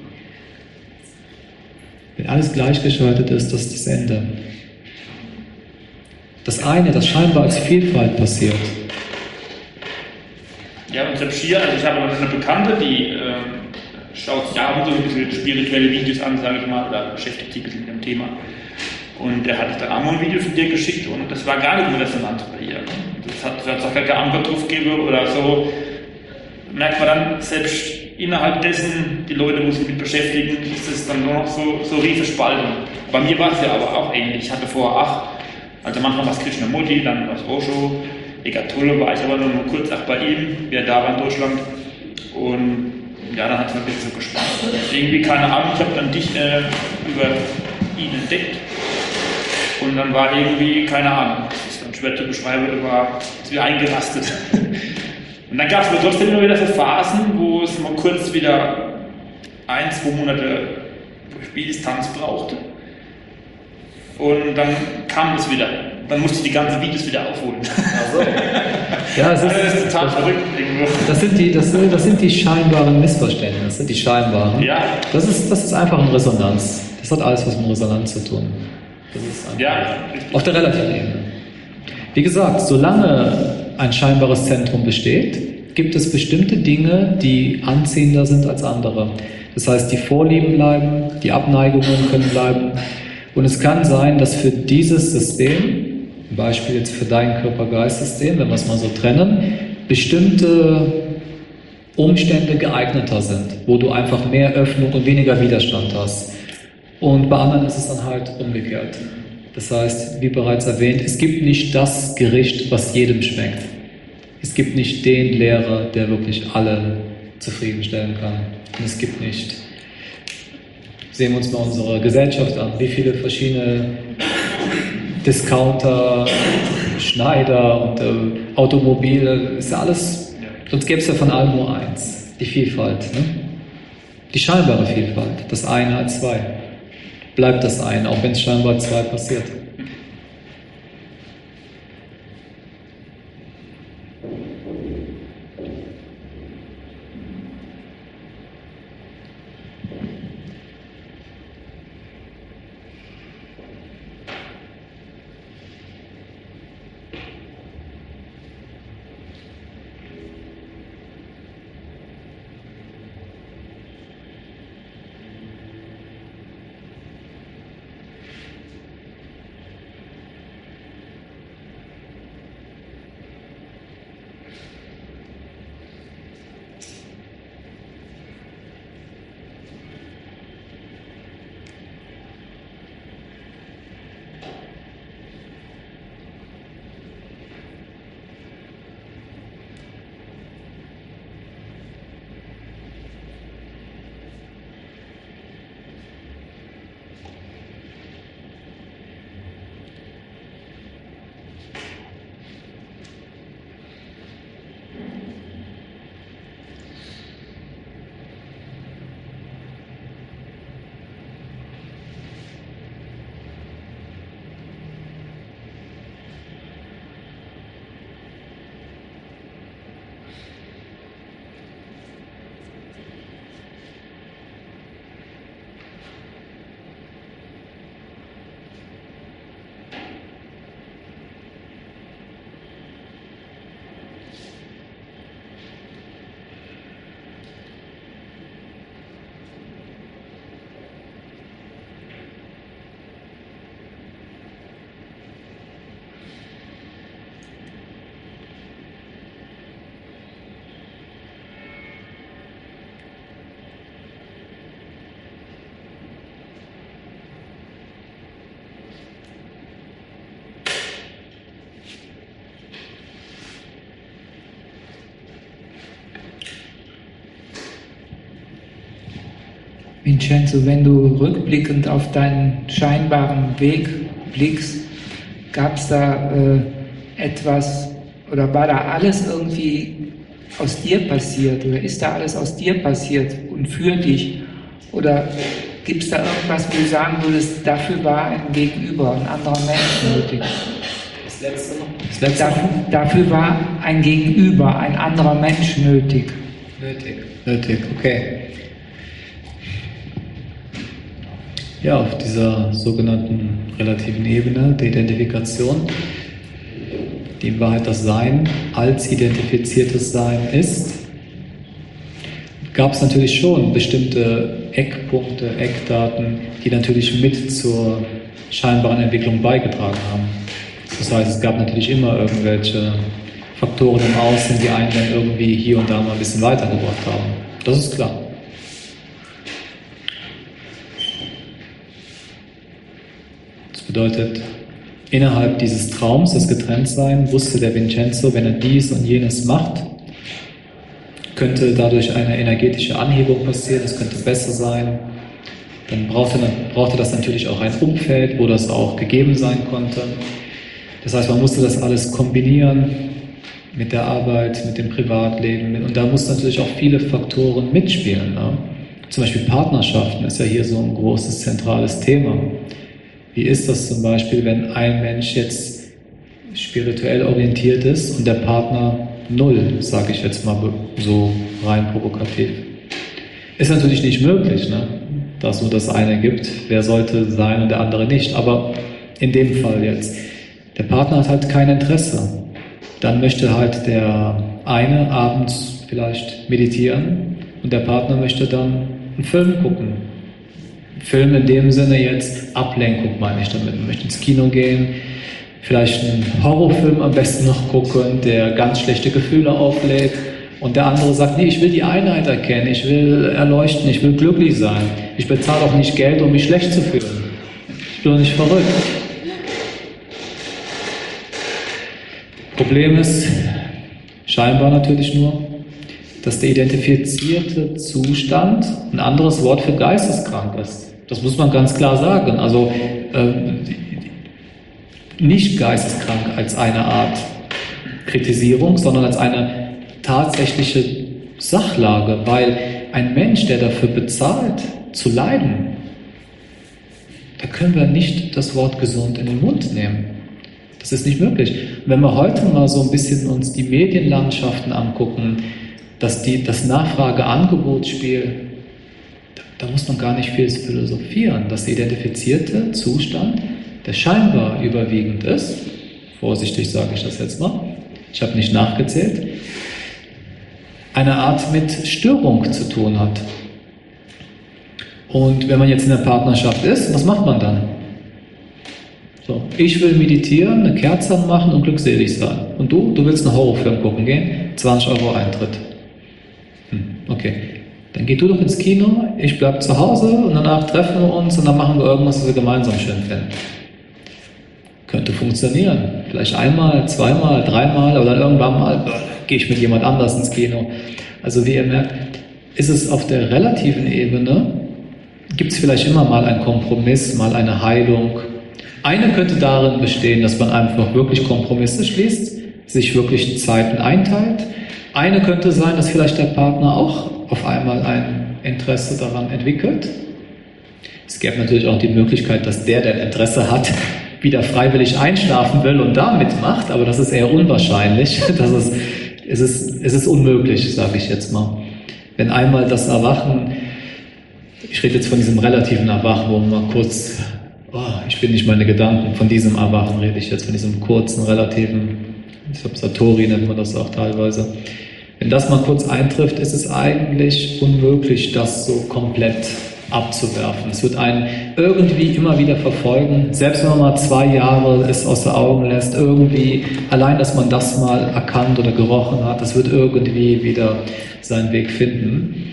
Wenn alles gleichgeschaltet ist, das ist das Ende. Das eine, das scheinbar als Vielfalt passiert. Ja, und selbst hier, also ich habe eine Bekannte, die äh, schaut sich ja so ein bisschen spirituelle Videos an, sage ich mal, oder beschäftigt sich ein bisschen mit dem Thema. Und der hat dann auch mal ein Video von dir geschickt und das war gar nicht mehr resonant bei ihr. Das hat, das hat keine Antwort drauf gegeben oder so. Merkt man dann, selbst innerhalb dessen, die Leute, die sich mit beschäftigen, ist es dann nur noch so, so riesige Spaltung. Bei mir war es ja aber auch ähnlich. Ich hatte vorher acht, also manchmal war es Krishnamurti, dann war es Osho. Eckart Tolle war ich aber nur, nur kurz auch bei ihm, wie er da war in Deutschland. Und ja, dann hat es mir ein bisschen so gespannt. Irgendwie, keine Ahnung, ich habe dann dich äh, über ihn entdeckt. Und dann war irgendwie, keine Ahnung, das ist dann schwer zu beschreiben, war wie eingerastet. Und dann gab es aber trotzdem immer wieder so Phasen, wo es mal kurz wieder ein, zwei Monate Spieldistanz brauchte. Und dann kam es wieder. Dann musste ich die ganzen Videos wieder aufholen. Also. Ja, es ist, das ist total verrückt. Das sind, die, das, das sind die scheinbaren Missverständnisse, das sind die scheinbaren. Ja. Das ist, das ist einfach eine Resonanz. Das hat alles was mit Resonanz zu tun. Das ist ja, auf der relativen Ebene. Wie gesagt, solange ein scheinbares Zentrum besteht, gibt es bestimmte Dinge, die anziehender sind als andere. Das heißt, die Vorlieben bleiben, die Abneigungen können bleiben. Und es kann sein, dass für dieses System, ein Beispiel jetzt für dein Körper-Geist-System, wenn wir es mal so trennen, bestimmte Umstände geeigneter sind, wo du einfach mehr Öffnung und weniger Widerstand hast. Und bei anderen ist es dann halt umgekehrt. Das heißt, wie bereits erwähnt, es gibt nicht das Gericht, was jedem schmeckt. Es gibt nicht den Lehrer, der wirklich alle zufriedenstellen kann. Und es gibt nicht, sehen wir uns mal unsere Gesellschaft an, wie viele verschiedene Discounter, Schneider und äh, Automobile, ist ja alles, sonst gäbe es ja von allem nur eins, die Vielfalt, ne? Die scheinbare Vielfalt, das eine als zwei. Bleibt das eine, auch wenn es scheinbar zwei passiert. Vincenzo, wenn du rückblickend auf deinen scheinbaren Weg blickst, gab es da äh, etwas oder war da alles irgendwie aus dir passiert oder ist da alles aus dir passiert und für dich? Oder gibt es da irgendwas, wo du sagen würdest, dafür war ein Gegenüber, ein anderer Mensch nötig? Das letzte noch. Das letzte dafür, dafür war ein Gegenüber, ein anderer Mensch nötig. Nötig. Nötig, okay. Ja, auf dieser sogenannten relativen Ebene der Identifikation, die in Wahrheit das Sein als identifiziertes Sein ist, gab es natürlich schon bestimmte Eckpunkte, Eckdaten, die natürlich mit zur scheinbaren Entwicklung beigetragen haben. Das heißt, es gab natürlich immer irgendwelche Faktoren im Außen, die einen dann irgendwie hier und da mal ein bisschen weitergebracht haben. Das ist klar. Das bedeutet, innerhalb dieses Traums, das Getrenntsein, wusste der Vincenzo, wenn er dies und jenes macht, könnte dadurch eine energetische Anhebung passieren, es könnte besser sein. Dann brauchte, brauchte das natürlich auch ein Umfeld, wo das auch gegeben sein konnte. Das heißt, man musste das alles kombinieren mit der Arbeit, mit dem Privatleben. Und da mussten natürlich auch viele Faktoren mitspielen. Ne? Zum Beispiel Partnerschaften ist ja hier so ein großes, zentrales Thema. Wie ist das zum Beispiel, wenn ein Mensch jetzt spirituell orientiert ist und der Partner null, sage ich jetzt mal so rein provokativ? Ist natürlich nicht möglich, ne? Da es nur das eine gibt. Wer sollte sein und der andere nicht? Aber in dem Fall jetzt. Der Partner hat halt kein Interesse. dann möchte halt der eine abends vielleicht meditieren und der Partner möchte dann einen Film gucken. Film in dem Sinne jetzt Ablenkung, meine ich damit. Man möchte ins Kino gehen, vielleicht einen Horrorfilm am besten noch gucken, der ganz schlechte Gefühle auflädt. Und der andere sagt, nee, ich will die Einheit erkennen, ich will erleuchten, ich will glücklich sein. Ich bezahle auch nicht Geld, um mich schlecht zu fühlen. Ich bin doch nicht verrückt. Problem ist, scheinbar natürlich nur, dass der identifizierte Zustand ein anderes Wort für geisteskrank ist. Das muss man ganz klar sagen. Also äh, nicht geisteskrank als eine Art Kritisierung, sondern als eine tatsächliche Sachlage, weil ein Mensch, der dafür bezahlt, zu leiden, da können wir nicht das Wort gesund in den Mund nehmen. Das ist nicht möglich. Wenn wir heute mal so ein bisschen uns die Medienlandschaften angucken, dass die, das Nachfrage-Angebot-Spiel, da, da muss man gar nicht viel philosophieren. Das identifizierte Zustand, der scheinbar überwiegend ist, vorsichtig sage ich das jetzt mal, ich habe nicht nachgezählt, eine Art mit Störung zu tun hat. Und wenn man jetzt in der Partnerschaft ist, was macht man dann? So, ich will meditieren, eine Kerze machen und glückselig sein. Und du? Du willst einen Horrorfilm gucken gehen? zwanzig Euro Eintritt. Hm, okay. Dann geh du doch ins Kino, ich bleib zu Hause und danach treffen wir uns und dann machen wir irgendwas, was wir gemeinsam schön finden. Könnte funktionieren. Vielleicht einmal, zweimal, dreimal oder irgendwann mal äh, gehe ich mit jemand anders ins Kino. Also wie ihr merkt, ist es auf der relativen Ebene, gibt es vielleicht immer mal einen Kompromiss, mal eine Heilung. Eine könnte darin bestehen, dass man einfach wirklich Kompromisse schließt, sich wirklich Zeiten einteilt. Eine könnte sein, dass vielleicht der Partner auch auf einmal ein Interesse daran entwickelt. Es gäbe natürlich auch die Möglichkeit, dass der, der Interesse hat, wieder freiwillig einschlafen will und da mitmacht, aber das ist eher unwahrscheinlich. Das ist, es ist, es ist unmöglich, sage ich jetzt mal. Wenn einmal das Erwachen, ich rede jetzt von diesem relativen Erwachen, wo man mal kurz, oh, ich bin nicht meine Gedanken, von diesem Erwachen rede ich jetzt, von diesem kurzen, relativen, ich glaube Satori nennt man das auch teilweise. Wenn das mal kurz eintrifft, ist es eigentlich unmöglich, das so komplett abzuwerfen. Es wird einen irgendwie immer wieder verfolgen, selbst wenn man mal zwei Jahre es aus den Augen lässt, irgendwie, allein, dass man das mal erkannt oder gerochen hat, das wird irgendwie wieder seinen Weg finden.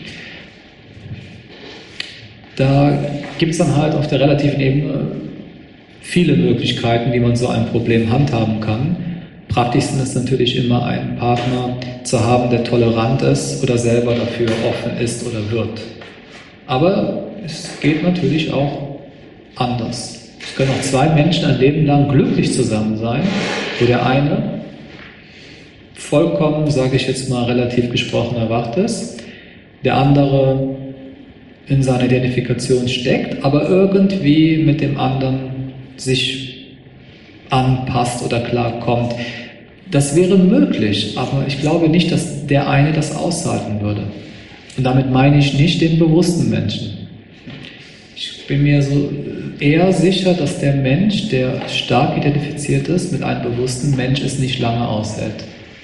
Da gibt es dann halt auf der relativen Ebene viele Möglichkeiten, wie man so ein Problem handhaben kann. Praktischsten ist natürlich immer, einen Partner zu haben, der tolerant ist oder selber dafür offen ist oder wird. Aber es geht natürlich auch anders. Es können auch zwei Menschen ein Leben lang glücklich zusammen sein, wo der eine vollkommen, sage ich jetzt mal relativ gesprochen, erwacht ist, der andere in seiner Identifikation steckt, aber irgendwie mit dem anderen sich anpasst oder klarkommt. Das wäre möglich, aber ich glaube nicht, dass der eine das aushalten würde. Und damit meine ich nicht den bewussten Menschen. Ich bin mir so eher sicher, dass der Mensch, der stark identifiziert ist mit einem bewussten Mensch, es nicht lange aushält.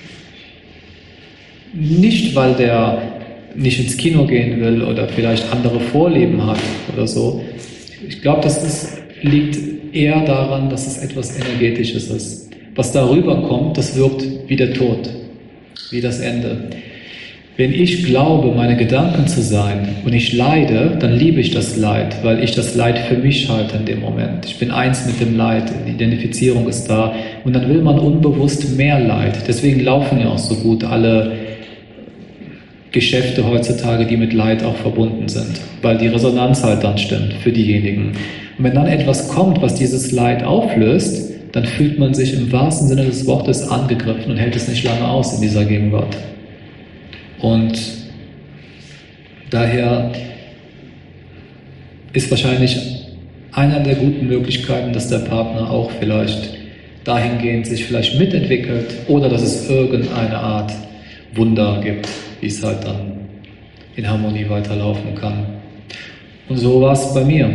Nicht, weil der nicht ins Kino gehen will oder vielleicht andere Vorlieben hat oder so. Ich glaube, das ist, liegt eher daran, dass es etwas Energetisches ist. Was darüber kommt, das wirkt wie der Tod, wie das Ende. Wenn ich glaube, meine Gedanken zu sein und ich leide, dann liebe ich das Leid, weil ich das Leid für mich halte in dem Moment. Ich bin eins mit dem Leid, die Identifizierung ist da und dann will man unbewusst mehr Leid. Deswegen laufen ja auch so gut alle Geschäfte heutzutage, die mit Leid auch verbunden sind, weil die Resonanz halt dann stimmt für diejenigen. Und wenn dann etwas kommt, was dieses Leid auflöst, dann fühlt man sich im wahrsten Sinne des Wortes angegriffen und hält es nicht lange aus in dieser Gegenwart. Und daher ist wahrscheinlich einer der guten Möglichkeiten, dass der Partner auch vielleicht dahingehend sich vielleicht mitentwickelt oder dass es irgendeine Art Wunder gibt, wie es halt dann in Harmonie weiterlaufen kann. Und so war es bei mir.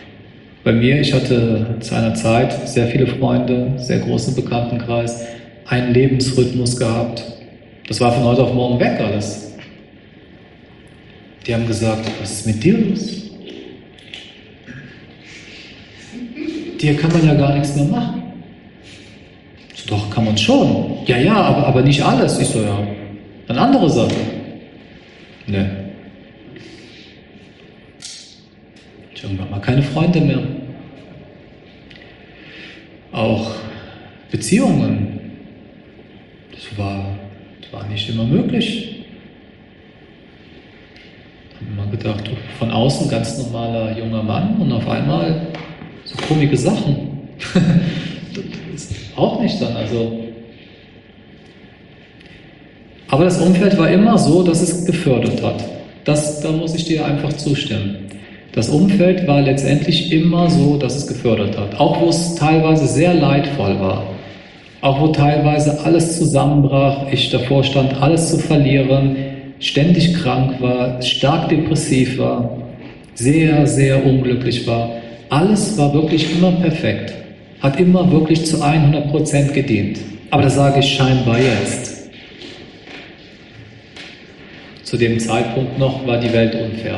Bei mir, ich hatte zu einer Zeit sehr viele Freunde, sehr großen Bekanntenkreis, einen Lebensrhythmus gehabt. Das war von heute auf morgen weg alles. Die haben gesagt, was ist mit dir los? Dir kann man ja gar nichts mehr machen. So, doch, kann man schon. Ja, ja, aber, aber nicht alles. Ich so, ja, eine andere Sache. Ne. Ich irgendwann mal keine Freunde mehr. Auch Beziehungen. Das war, das war nicht immer möglich. Ich habe immer gedacht, von außen ganz normaler junger Mann und auf einmal so komische Sachen. Das ist auch nicht dann, also. Aber das Umfeld war immer so, dass es gefördert hat. Das, da muss ich dir einfach zustimmen. Das Umfeld war letztendlich immer so, dass es gefördert hat. Auch wo es teilweise sehr leidvoll war. Auch wo teilweise alles zusammenbrach, ich davor stand, alles zu verlieren, ständig krank war, stark depressiv war, sehr, sehr unglücklich war. Alles war wirklich immer perfekt. Hat immer wirklich zu hundert Prozent gedient. Aber das sage ich scheinbar jetzt. Zu dem Zeitpunkt noch war die Welt unfair.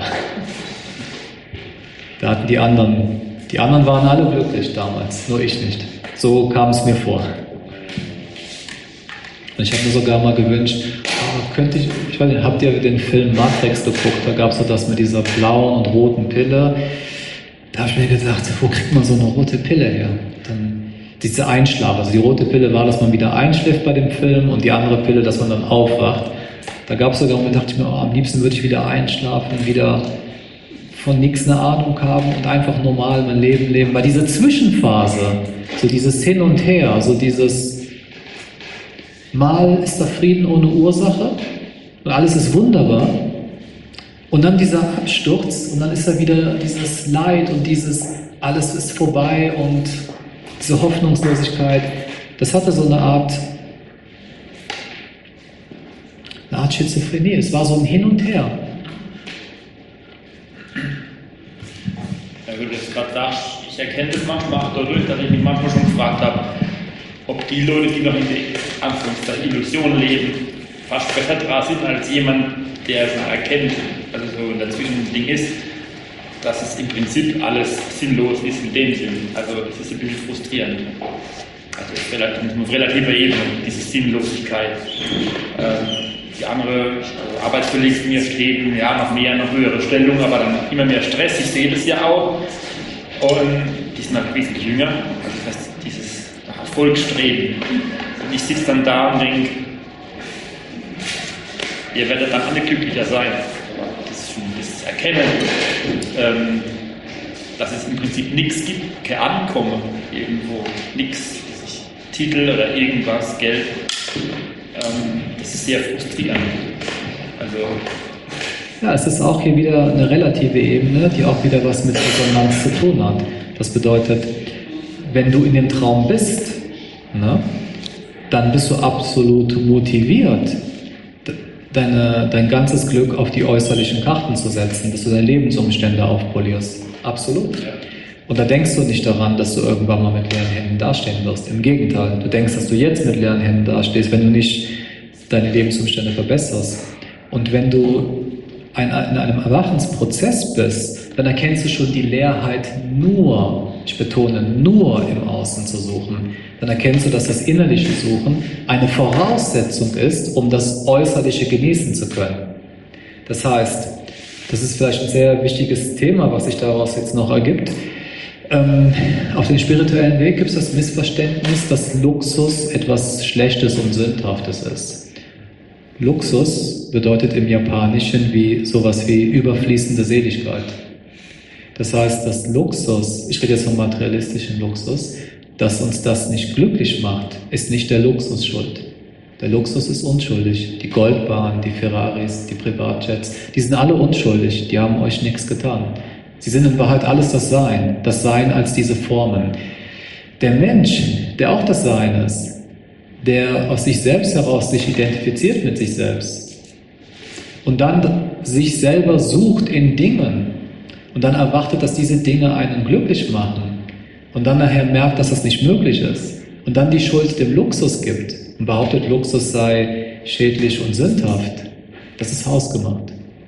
Da hatten die anderen, die anderen waren alle glücklich damals, nur ich nicht. So kam es mir vor. Und ich habe mir sogar mal gewünscht, oh, könnte ich, ich weiß nicht, habt ihr den Film Matrix geguckt? Da gab es so das mit dieser blauen und roten Pille. Da habe ich mir gedacht, wo kriegt man so eine rote Pille her? Dann diese Einschlaf, also die rote Pille war, dass man wieder einschläft bei dem Film und die andere Pille, dass man dann aufwacht. Da gab es sogar, da dachte ich mir, oh, am liebsten würde ich wieder einschlafen, wieder von nichts eine Ahnung haben und einfach normal mein Leben leben. Weil diese Zwischenphase, so dieses Hin und Her, so dieses mal ist da Frieden ohne Ursache und alles ist wunderbar und dann dieser Absturz und dann ist da wieder dieses Leid und dieses alles ist vorbei und diese Hoffnungslosigkeit. Das hatte so eine Art eine Art Schizophrenie. Es war so ein Hin und Her. Ja, wie du das gerade sagst, ich erkenne das manchmal auch dadurch, dass ich mich manchmal schon gefragt habe, ob die Leute, die noch in der Anführungszeichen Illusion leben, fast besser dran sind als jemand, der schon erkennt, also so dazwischen ein Ding ist, dass es im Prinzip alles sinnlos ist in dem Sinn. Also es ist ein bisschen frustrierend. Also es ist relativ, auf relativer Ebene, diese Sinnlosigkeit. Ähm, die andere also Arbeitskollegen von mir streben, ja, noch mehr, noch höhere Stellung, aber dann immer mehr Stress. Ich sehe das ja auch. Und die sind halt wesentlich jünger. Also das heißt, dieses nach Erfolg streben. Und ich sitze dann da und denke, ihr werdet dann alle glücklicher sein. Das, das Erkennen, ähm, dass es im Prinzip nichts gibt, kein Ankommen irgendwo, nichts, Titel oder irgendwas, Geld. Ähm, das ist sehr frustrierend. Also ja, es ist auch hier wieder eine relative Ebene, die auch wieder was mit Resonanz zu tun hat. Das bedeutet, wenn du in dem Traum bist, ne, dann bist du absolut motiviert, deine, dein ganzes Glück auf die äußerlichen Karten zu setzen, dass du deine Lebensumstände aufpolierst. Absolut. Und da denkst du nicht daran, dass du irgendwann mal mit leeren Händen dastehen wirst. Im Gegenteil, du denkst, dass du jetzt mit leeren Händen dastehst, wenn du nicht deine Lebensumstände verbesserst. Und wenn du ein, in einem Erwachensprozess bist, dann erkennst du schon die Leerheit nur, ich betone, nur im Außen zu suchen. Dann erkennst du, dass das innerliche Suchen eine Voraussetzung ist, um das Äußerliche genießen zu können. Das heißt, das ist vielleicht ein sehr wichtiges Thema, was sich daraus jetzt noch ergibt. Ähm, auf dem spirituellen Weg gibt es das Missverständnis, dass Luxus etwas Schlechtes und Sündhaftes ist. Luxus bedeutet im Japanischen wie sowas wie überfließende Seligkeit. Das heißt, dass Luxus, ich rede jetzt vom materialistischen Luxus, dass uns das nicht glücklich macht, ist nicht der Luxus schuld. Der Luxus ist unschuldig. Die Goldbahn, die Ferraris, die Privatjets, die sind alle unschuldig, die haben euch nichts getan. Sie sind in Wahrheit alles das Sein, das Sein als diese Formen. Der Mensch, der auch das Sein ist, der aus sich selbst heraus sich identifiziert mit sich selbst und dann sich selber sucht in Dingen und dann erwartet, dass diese Dinge einen glücklich machen und dann nachher merkt, dass das nicht möglich ist und dann die Schuld dem Luxus gibt, und behauptet, Luxus sei schädlich und sündhaft, das ist hausgemacht.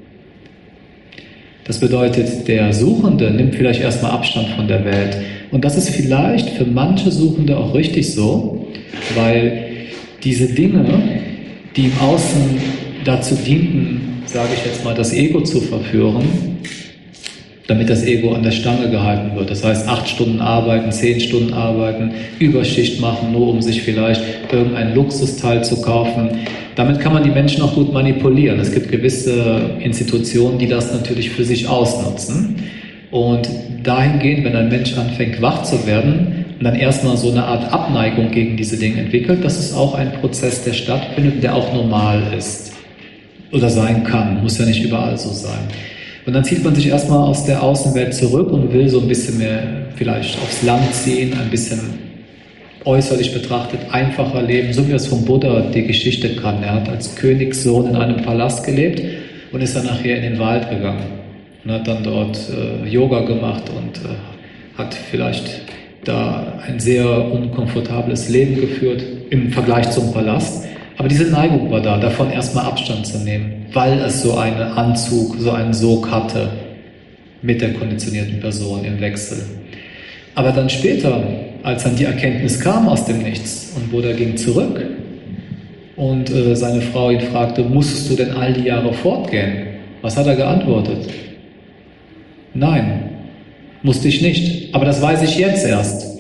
Das bedeutet, der Suchende nimmt vielleicht erstmal Abstand von der Welt. Und das ist vielleicht für manche Suchende auch richtig so, weil diese Dinge, die im Außen dazu dienten, sage ich jetzt mal, das Ego zu verführen, damit das Ego an der Stange gehalten wird. Das heißt, acht Stunden arbeiten, zehn Stunden arbeiten, Überschicht machen, nur um sich vielleicht irgendein Luxusteil zu kaufen. Damit kann man die Menschen auch gut manipulieren. Es gibt gewisse Institutionen, die das natürlich für sich ausnutzen. Und dahingehend, wenn ein Mensch anfängt, wach zu werden und dann erstmal so eine Art Abneigung gegen diese Dinge entwickelt, das ist auch ein Prozess, der stattfindet, der auch normal ist. Oder sein kann, muss ja nicht überall so sein. Und dann zieht man sich erstmal aus der Außenwelt zurück und will so ein bisschen mehr vielleicht aufs Land ziehen, ein bisschen äußerlich betrachtet einfacher leben, so wie es vom Buddha die Geschichte kann. Er hat als Königssohn in einem Palast gelebt und ist dann nachher in den Wald gegangen und hat dann dort äh, Yoga gemacht und äh, hat vielleicht da ein sehr unkomfortables Leben geführt im Vergleich zum Palast. Aber diese Neigung war da, davon erstmal Abstand zu nehmen, weil es so einen Anzug, so einen Sog hatte mit der konditionierten Person im Wechsel. Aber dann später, als dann die Erkenntnis kam aus dem Nichts und Buddha ging zurück und äh, seine Frau ihn fragte, musstest du denn all die Jahre fortgehen? Was hat er geantwortet? Nein, musste ich nicht, aber das weiß ich jetzt erst.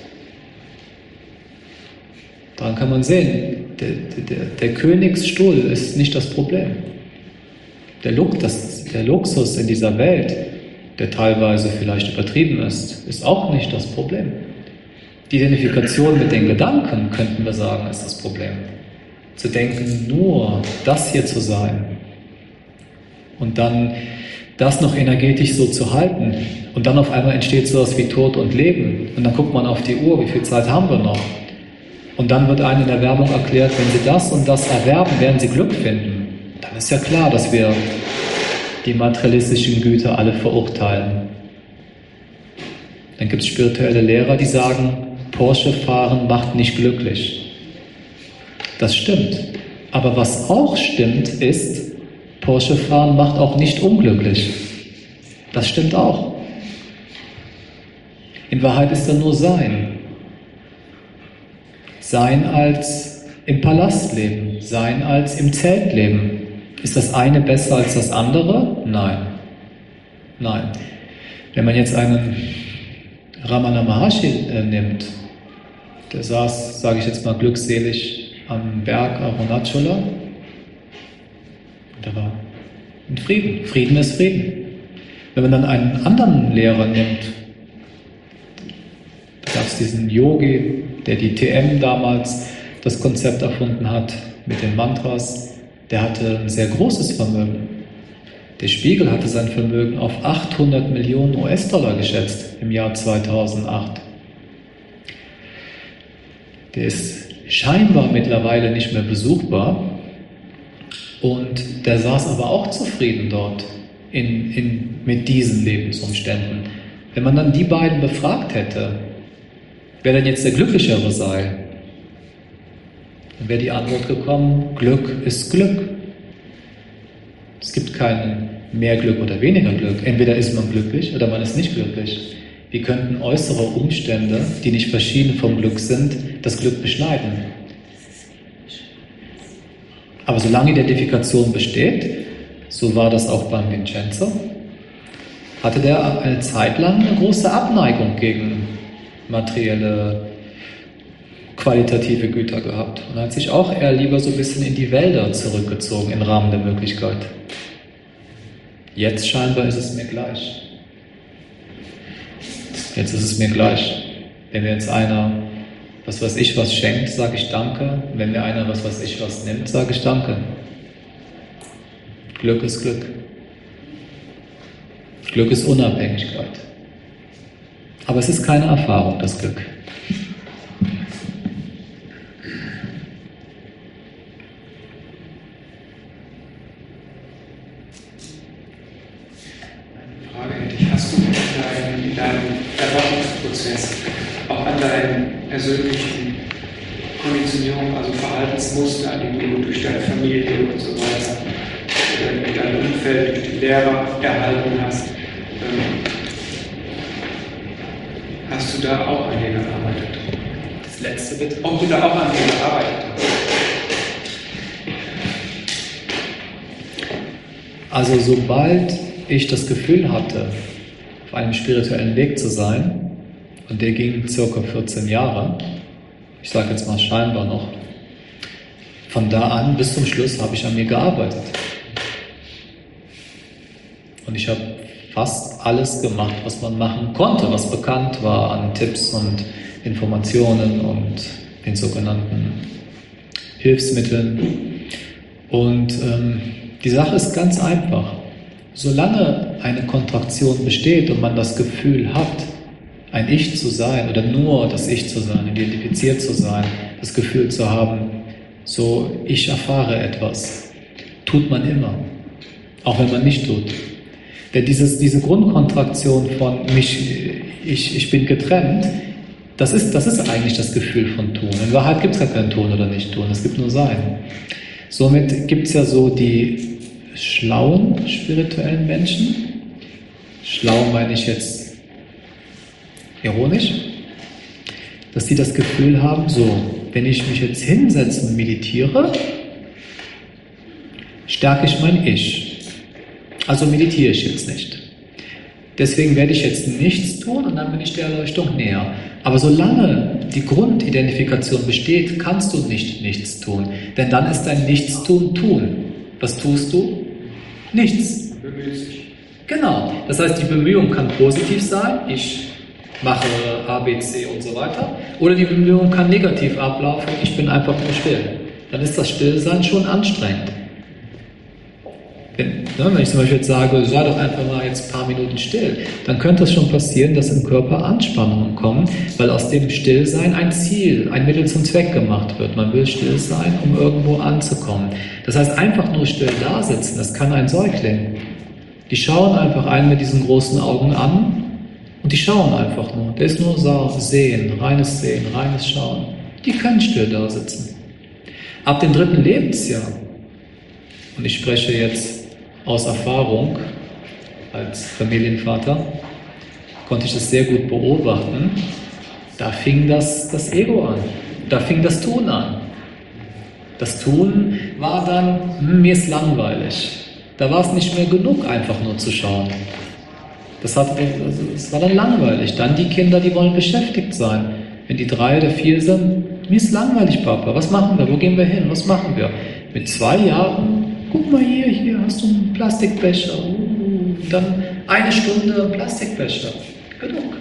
Daran kann man sehen, der, der, der Königsstuhl ist nicht das Problem. Der, Lux, das, der Luxus in dieser Welt, der teilweise vielleicht übertrieben ist, ist auch nicht das Problem. Die Identifikation mit den Gedanken, könnten wir sagen, ist das Problem. Zu denken, nur das hier zu sein und dann das noch energetisch so zu halten und dann auf einmal entsteht sowas wie Tod und Leben und dann guckt man auf die Uhr, wie viel Zeit haben wir noch? Und dann wird einem in der Werbung erklärt, wenn Sie das und das erwerben, werden Sie Glück finden. Dann ist ja klar, dass wir die materialistischen Güter alle verurteilen. Dann gibt es spirituelle Lehrer, die sagen, Porsche fahren macht nicht glücklich. Das stimmt. Aber was auch stimmt, ist, Porsche fahren macht auch nicht unglücklich. Das stimmt auch. In Wahrheit ist er nur Sein. Sein als im Palast leben, Sein als im Zelt leben. Ist das eine besser als das andere? Nein. Nein. Wenn man jetzt einen Ramana Maharshi äh, nimmt, der saß, sage ich jetzt mal glückselig, am Berg Arunachala, und er war in Frieden. Frieden ist Frieden. Wenn man dann einen anderen Lehrer nimmt, da gab es diesen Yogi, der die T M damals das Konzept erfunden hat mit den Mantras, der hatte ein sehr großes Vermögen. Der Spiegel hatte sein Vermögen auf achthundert Millionen U S-Dollar geschätzt im Jahr zweitausendacht. Der ist scheinbar mittlerweile nicht mehr besuchbar und der saß aber auch zufrieden dort in, in, mit diesen Lebensumständen. Wenn man dann die beiden befragt hätte, wer denn jetzt der Glücklichere sei, dann wäre die Antwort gekommen, Glück ist Glück. Es gibt kein mehr Glück oder weniger Glück. Entweder ist man glücklich oder man ist nicht glücklich. Wie könnten äußere Umstände, die nicht verschieden vom Glück sind, das Glück beschneiden? Aber solange Identifikation besteht, so war das auch beim Vincenzo, hatte der eine Zeit lang eine große Abneigung gegen materielle, qualitative Güter gehabt und hat sich auch eher lieber so ein bisschen in die Wälder zurückgezogen im Rahmen der Möglichkeit. Jetzt scheinbar ist es mir gleich. Jetzt ist es mir gleich. Wenn mir jetzt einer, was weiß ich, was schenkt, sage ich Danke. Wenn mir einer, was weiß ich, was nimmt, sage ich Danke. Glück ist Glück. Glück ist Unabhängigkeit. Aber es ist keine Erfahrung, das Glück. Hast du in deinem, in deinem Erwachungsprozess auch an deinen persönlichen Konditionen Konditionierung, also Verhaltensmuster, die du durch deine Familie und so weiter, oder in deinem Umfeld, durch die Lehrer erhalten hast. Ähm, hast du da auch an dir gearbeitet? Das letzte bitte. Ob du da auch an dir gearbeitet hast? Also sobald ich das Gefühl hatte, auf einem spirituellen Weg zu sein, und der ging circa vierzehn Jahre, ich sage jetzt mal scheinbar noch, von da an bis zum Schluss habe ich an mir gearbeitet. Und ich habe fast alles gemacht, was man machen konnte, was bekannt war an Tipps und Informationen und den sogenannten Hilfsmitteln. Und ähm, die Sache ist ganz einfach. Solange eine Kontraktion besteht und man das Gefühl hat, ein Ich zu sein oder nur das Ich zu sein, identifiziert zu sein, das Gefühl zu haben, so ich erfahre etwas, tut man immer, auch wenn man nicht tut. Denn dieses, diese Grundkontraktion von mich, ich, ich bin getrennt, das ist, das ist eigentlich das Gefühl von Tun. In Wahrheit gibt es ja kein Tun oder nicht Tun, es gibt nur Sein. Somit gibt es ja so die schlauen spirituellen Menschen. Schlau meine ich jetzt ironisch, dass die das Gefühl haben, so, wenn ich mich jetzt hinsetze und meditiere, stärke ich mein Ich. Also meditiere ich jetzt nicht. Deswegen werde ich jetzt nichts tun und dann bin ich der Erleuchtung näher. Aber solange die Grundidentifikation besteht, kannst du nicht nichts tun. Denn dann ist dein Nichtstun tun. Was tust du? Nichts. Genau. Das heißt, die Bemühung kann positiv sein. Ich mache A, B, C und so weiter. Oder die Bemühung kann negativ ablaufen. Ich bin einfach nur still. Dann ist das Stillsein schon anstrengend. Wenn, ne, wenn ich zum Beispiel jetzt sage, sei doch einfach mal jetzt ein paar Minuten still, dann könnte es schon passieren, dass im Körper Anspannungen kommen, weil aus dem Stillsein ein Ziel, ein Mittel zum Zweck gemacht wird. Man will still sein, um irgendwo anzukommen. Das heißt, einfach nur still da sitzen, das kann ein Säugling. Die schauen einfach einen mit diesen großen Augen an und die schauen einfach nur. Der ist nur Sehen, reines Sehen, reines Schauen. Die können still da sitzen. Ab dem dritten Lebensjahr, und ich spreche jetzt aus Erfahrung als Familienvater, konnte ich das sehr gut beobachten. Da fing das, das Ego an, da fing das Tun an. Das Tun war dann, hm, mir ist langweilig. Da war es nicht mehr genug, einfach nur zu schauen. Das, hat, also, das war dann langweilig. Dann die Kinder, die wollen beschäftigt sein. Wenn die drei oder vier sind, mir ist langweilig, Papa, was machen wir, wo gehen wir hin, was machen wir? Mit zwei Jahren, guck mal hier, hier hast du einen Plastikbecher. Uh, dann eine Stunde Plastikbecher. Genug.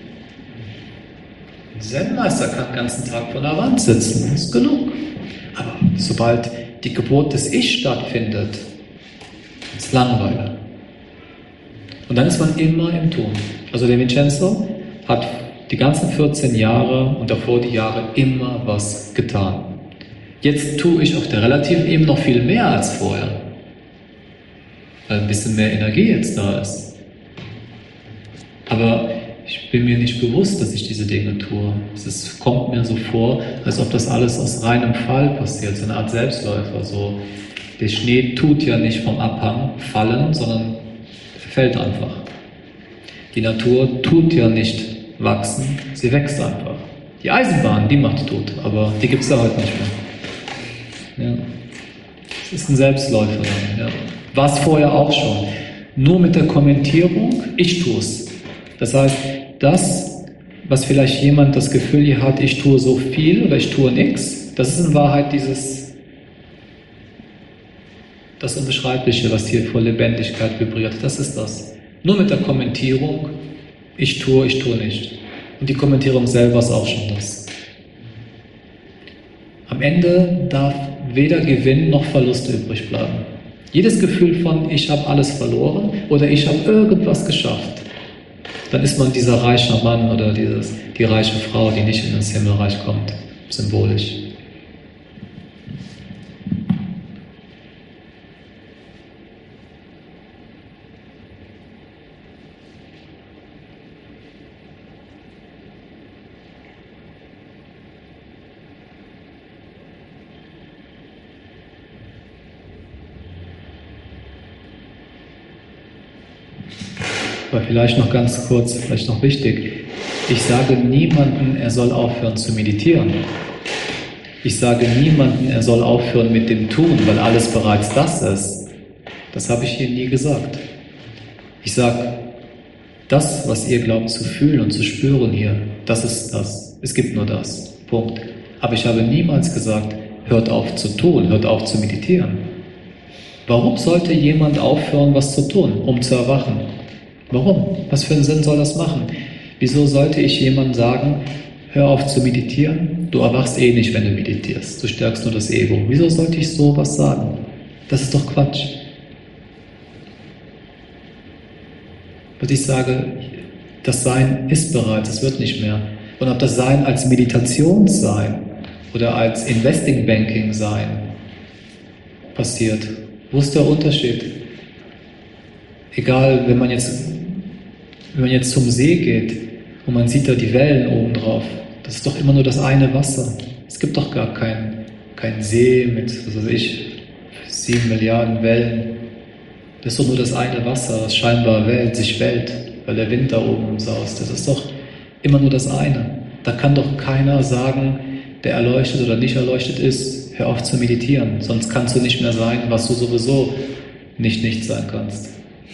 Ein Zen-Meister kann den ganzen Tag vor der Wand sitzen. Das ist genug. Aber sobald die Geburt des Ich stattfindet, ist es langweilig. Und dann ist man immer im Tun. Also der Vincenzo hat die ganzen vierzehn Jahre und davor die Jahre immer was getan. Jetzt tue ich auf der relativen Ebene noch viel mehr als vorher, weil ein bisschen mehr Energie jetzt da ist. Aber ich bin mir nicht bewusst, dass ich diese Dinge tue. Es kommt mir so vor, als ob das alles aus reinem Fall passiert, so eine Art Selbstläufer. So, der Schnee tut ja nicht vom Abhang fallen, sondern fällt einfach. Die Natur tut ja nicht wachsen, sie wächst einfach. Die Eisenbahn, die macht tot, aber die gibt es ja heute nicht mehr. Ja. Es ist ein Selbstläufer dann, ja. War es vorher auch schon. Nur mit der Kommentierung, ich tue es. Das heißt, das, was vielleicht jemand das Gefühl hier hat, ich tue so viel oder ich tue nichts, das ist in Wahrheit dieses, das Unbeschreibliche, was hier vor Lebendigkeit vibriert. Das ist das. Nur mit der Kommentierung, ich tue, ich tue nicht. Und die Kommentierung selber ist auch schon das. Am Ende darf weder Gewinn noch Verlust übrig bleiben. Jedes Gefühl von, ich habe alles verloren oder ich habe irgendwas geschafft, dann ist man dieser reiche Mann oder dieses, die reiche Frau, die nicht in das Himmelreich kommt, symbolisch. Aber vielleicht noch ganz kurz, vielleicht noch wichtig. Ich sage niemandem, er soll aufhören zu meditieren. Ich sage niemandem, er soll aufhören mit dem Tun, weil alles bereits das ist. Das habe ich hier nie gesagt. Ich sage, das, was ihr glaubt zu fühlen und zu spüren hier, das ist das. Es gibt nur das. Punkt. Aber ich habe niemals gesagt, hört auf zu tun, hört auf zu meditieren. Warum sollte jemand aufhören, was zu tun, um zu erwachen? Warum? Was für einen Sinn soll das machen? Wieso sollte ich jemandem sagen, hör auf zu meditieren, du erwachst eh nicht, wenn du meditierst, du stärkst nur das Ego. Wieso sollte ich sowas sagen? Das ist doch Quatsch. Und ich sage, das Sein ist bereits, es wird nicht mehr. Und ob das Sein als Meditationssein oder als Investing Banking Sein passiert, wo ist der Unterschied? Egal, wenn man jetzt, wenn man jetzt zum See geht und man sieht da die Wellen oben drauf, das ist doch immer nur das eine Wasser. Es gibt doch gar keinen kein See mit, was weiß ich, sieben Milliarden Wellen. Das ist doch nur das eine Wasser, das scheinbar wählt, sich wählt, weil der Wind da oben saust. Das ist doch immer nur das eine. Da kann doch keiner sagen, der erleuchtet oder nicht erleuchtet ist, hör auf zu meditieren, sonst kannst du nicht mehr sein, was du sowieso nicht nicht sein kannst.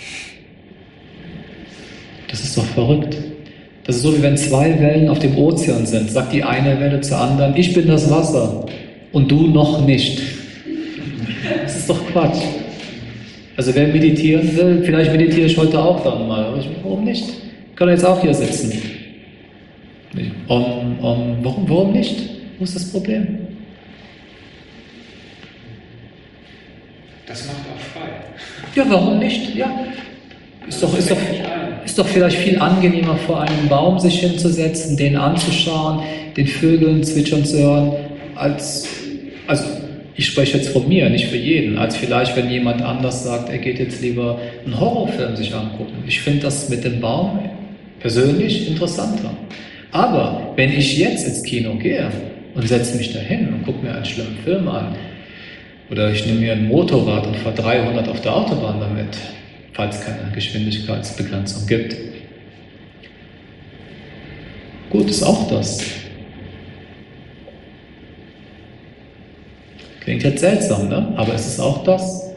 Das ist doch verrückt. Das ist so, wie wenn zwei Wellen auf dem Ozean sind. Sagt die eine Welle zur anderen, ich bin das Wasser und du noch nicht. Das ist doch Quatsch. Also wer meditieren will, vielleicht meditiere ich heute auch dann mal. Aber ich, warum nicht? Ich kann jetzt auch hier sitzen. Um, um, warum, warum nicht? Wo ist das Problem? Das macht auch frei. Ja, warum nicht? Ja. Ist doch, ist, doch, ist doch vielleicht viel angenehmer, vor einem Baum sich hinzusetzen, den anzuschauen, den Vögeln zwitschern zu hören, als, also ich spreche jetzt von mir, nicht für jeden, als vielleicht, wenn jemand anders sagt, er geht jetzt lieber einen Horrorfilm sich angucken. Ich finde das mit dem Baum persönlich interessanter. Aber wenn ich jetzt ins Kino gehe und setze mich da hin und gucke mir einen schlimmen Film an, oder ich nehme mir ein Motorrad und fahre dreihundert auf der Autobahn damit, falls es keine Geschwindigkeitsbegrenzung gibt. Gut, ist auch das. Klingt jetzt seltsam, ne? Aber es ist auch das.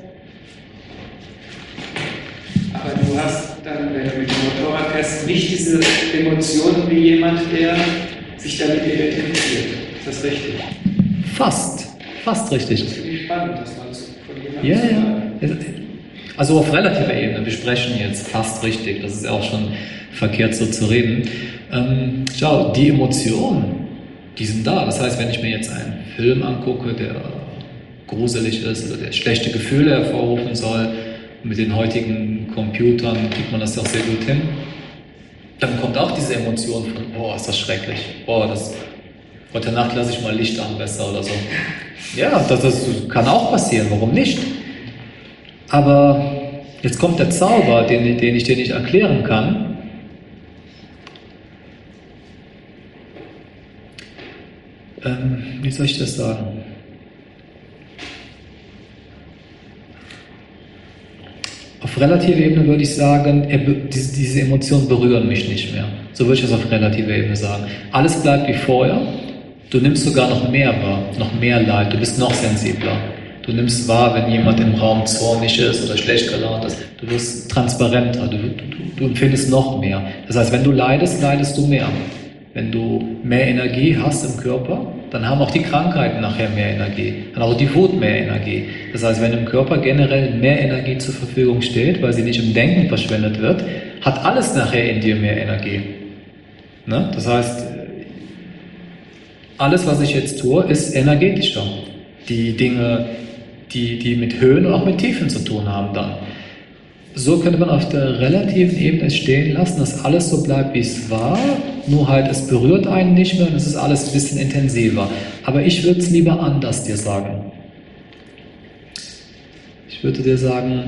Aber du hast dann, wenn du mit dem Motorrad fährst, nicht diese Emotionen wie jemand, der sich damit identifiziert. Ist das richtig? Fast. Fast richtig. Das finde ich spannend, dass man so von Ja, jemandem ja. Also auf relativer Ebene, wir sprechen jetzt fast richtig, das ist ja auch schon verkehrt so zu reden. Ähm, schau, die Emotionen, die sind da. Das heißt, wenn ich mir jetzt einen Film angucke, der gruselig ist oder der schlechte Gefühle hervorrufen soll, mit den heutigen Computern kriegt man das ja auch sehr gut hin, dann kommt auch diese Emotion von, oh, ist das schrecklich, oh, das, heute Nacht lasse ich mal Licht an besser oder so. Ja, das, das kann auch passieren, warum nicht? Aber jetzt kommt der Zauber, den, den ich dir nicht erklären kann. Ähm, wie soll ich das sagen? Auf relativer Ebene würde ich sagen, er, diese, diese Emotionen berühren mich nicht mehr. So würde ich das auf relativer Ebene sagen. Alles bleibt wie vorher. Du nimmst sogar noch mehr wahr, noch mehr Leid. Du bist noch sensibler. Du nimmst wahr, wenn jemand im Raum zornig ist oder schlecht gelaunt ist. Du wirst transparenter. Du, du, du empfindest noch mehr. Das heißt, wenn du leidest, leidest du mehr. Wenn du mehr Energie hast im Körper, dann haben auch die Krankheiten nachher mehr Energie. Dann auch die Wut mehr Energie. Das heißt, wenn im Körper generell mehr Energie zur Verfügung steht, weil sie nicht im Denken verschwendet wird, hat alles nachher in dir mehr Energie. Ne? Das heißt, alles, was ich jetzt tue, ist energetischer. Die Dinge, die, die mit Höhen und auch mit Tiefen zu tun haben dann. So könnte man auf der relativen Ebene stehen lassen, dass alles so bleibt, wie es war, nur halt, es berührt einen nicht mehr und es ist alles ein bisschen intensiver. Aber ich würde es lieber anders dir sagen. Ich würde dir sagen,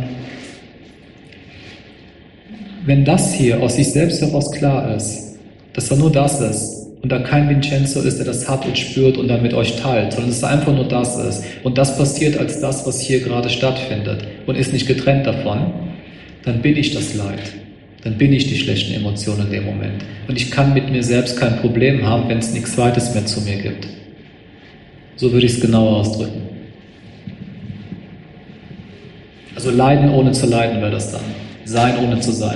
wenn das hier aus sich selbst heraus klar ist, dass da nur das ist und da kein Vincenzo ist, der das hat und spürt und dann mit euch teilt, sondern dass da einfach nur das ist und das passiert als das, was hier gerade stattfindet und ist nicht getrennt davon, dann bin ich das Leid. dann bin ich die schlechten Emotionen in dem Moment. Und ich kann mit mir selbst kein Problem haben, wenn es nichts Zweites mehr zu mir gibt. So würde ich es genauer ausdrücken. Also leiden ohne zu leiden wäre das dann. Sein ohne zu sein.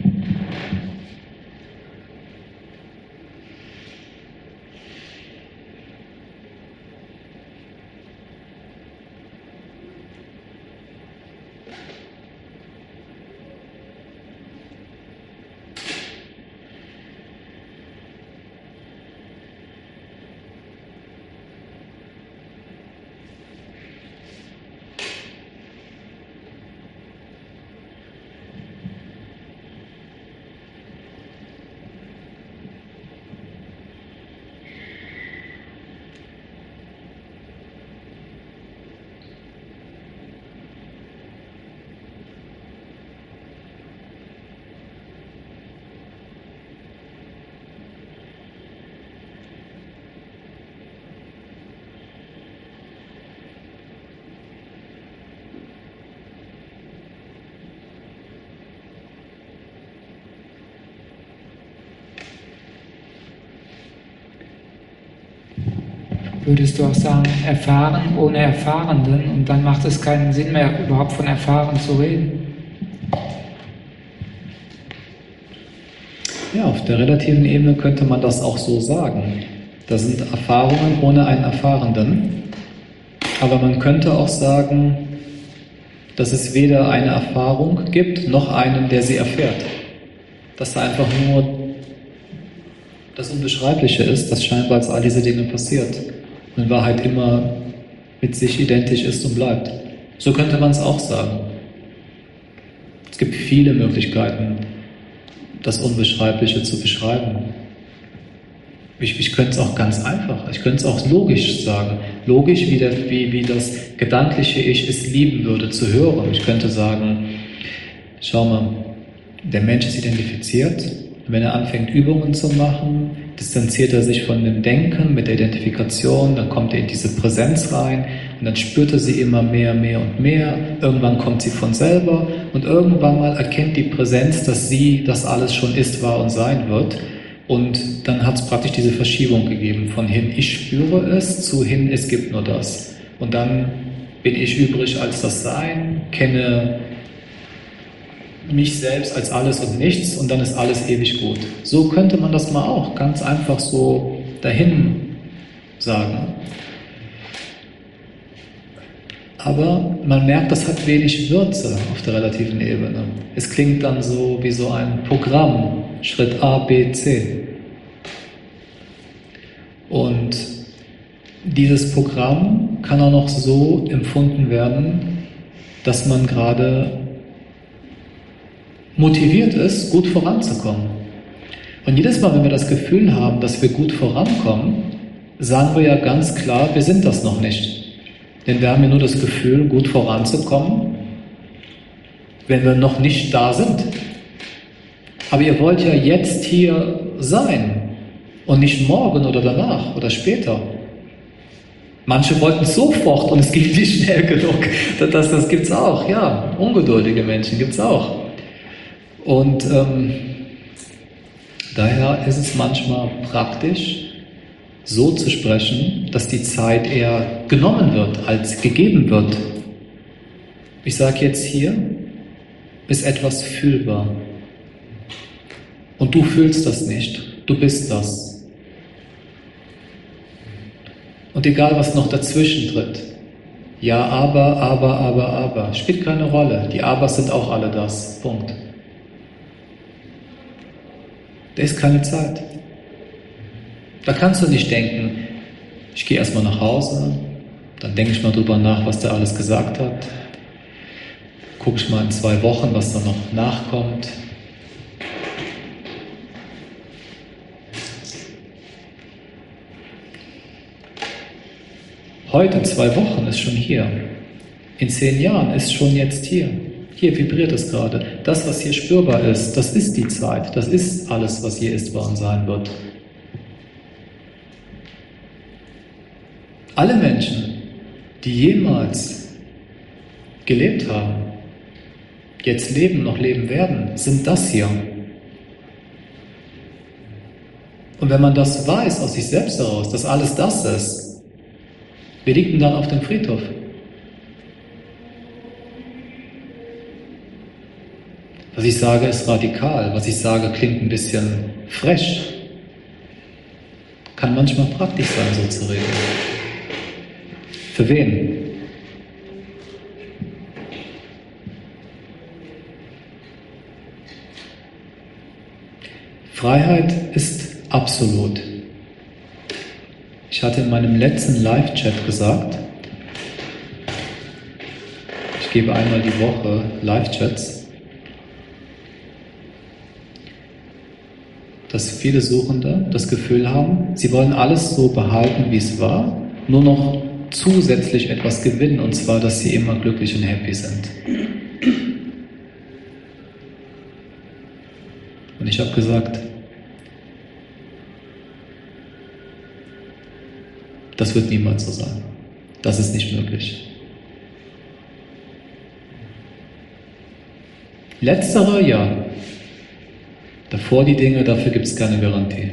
Würdest du auch sagen, erfahren ohne Erfahrenden, und dann macht es keinen Sinn mehr, überhaupt von Erfahren zu reden? Ja, auf der relativen Ebene könnte man das auch so sagen. Das sind Erfahrungen ohne einen Erfahrenden. Aber man könnte auch sagen, dass es weder eine Erfahrung gibt, noch einen, der sie erfährt. Dass da einfach nur das Unbeschreibliche ist, das scheinbar als all diese Dinge passiert. Und in Wahrheit immer mit sich identisch ist und bleibt. So könnte man es auch sagen. Es gibt viele Möglichkeiten, das Unbeschreibliche zu beschreiben. Ich, ich könnte es auch ganz einfach, ich könnte es auch logisch sagen. Logisch, wie, der, wie, wie das gedankliche Ich es lieben würde zu hören. Ich könnte sagen, schau mal, der Mensch ist identifiziert. Wenn er anfängt, Übungen zu machen, distanziert er sich von dem Denken mit der Identifikation, dann kommt er in diese Präsenz rein und dann spürt er sie immer mehr, mehr und mehr. Irgendwann kommt sie von selber und irgendwann mal erkennt die Präsenz, dass sie das alles schon ist, war und sein wird. Und dann hat es praktisch diese Verschiebung gegeben von hin, ich spüre es, zu hin, es gibt nur das. Und dann bin ich übrig als das Sein, kenne mich selbst als alles und nichts und dann ist alles ewig gut. So könnte man das mal auch ganz einfach so dahin sagen. Aber man merkt, das hat wenig Würze auf der relativen Ebene. Es klingt dann so wie so ein Programm, Schritt A, B, C. Und dieses Programm kann auch noch so empfunden werden, dass man gerade motiviert ist, gut voranzukommen. Und jedes Mal, wenn wir das Gefühl haben, dass wir gut vorankommen, sagen wir ja ganz klar, wir sind das noch nicht. Denn wir haben ja nur das Gefühl, gut voranzukommen, wenn wir noch nicht da sind. Aber ihr wollt ja jetzt hier sein und nicht morgen oder danach oder später. Manche wollten sofort und es geht nicht schnell genug. Das, das, das gibt es auch, ja. Ungeduldige Menschen gibt es auch. Und ähm, daher ist es manchmal praktisch, so zu sprechen, dass die Zeit eher genommen wird, als gegeben wird. Ich sage jetzt hier, ist etwas fühlbar. Und du fühlst das nicht, du bist das. Und egal, was noch dazwischen tritt, ja, aber, aber, aber, aber, spielt keine Rolle. Die Abers sind auch alle das. Punkt. Da ist keine Zeit. Da kannst du nicht denken, ich gehe erstmal nach Hause, dann denke ich mal drüber nach, was der alles gesagt hat. Gucke ich mal in zwei Wochen, was da noch nachkommt. Heute, zwei Wochen, ist schon hier. In zehn Jahren ist schon jetzt hier. Hier vibriert es gerade. Das, was hier spürbar ist, das ist die Zeit. Das ist alles, was hier ist, war und sein wird. Alle Menschen, die jemals gelebt haben, jetzt leben, noch leben werden, sind das hier. Und wenn man das weiß aus sich selbst heraus, dass alles das ist, wer liegt denn dann auf dem Friedhof? Was ich sage, ist radikal. Was ich sage, klingt ein bisschen frech. Kann manchmal praktisch sein, so zu reden. Für wen? Freiheit ist absolut. Ich hatte in meinem letzten Live-Chat gesagt, ich gebe einmal die Woche Live-Chats, dass viele Suchende das Gefühl haben, sie wollen alles so behalten, wie es war, nur noch zusätzlich etwas gewinnen, und zwar, dass sie immer glücklich und happy sind. Und ich habe gesagt, das wird niemals so sein. Das ist nicht möglich. Letzterer, ja. Davor die Dinge, dafür gibt es keine Garantie.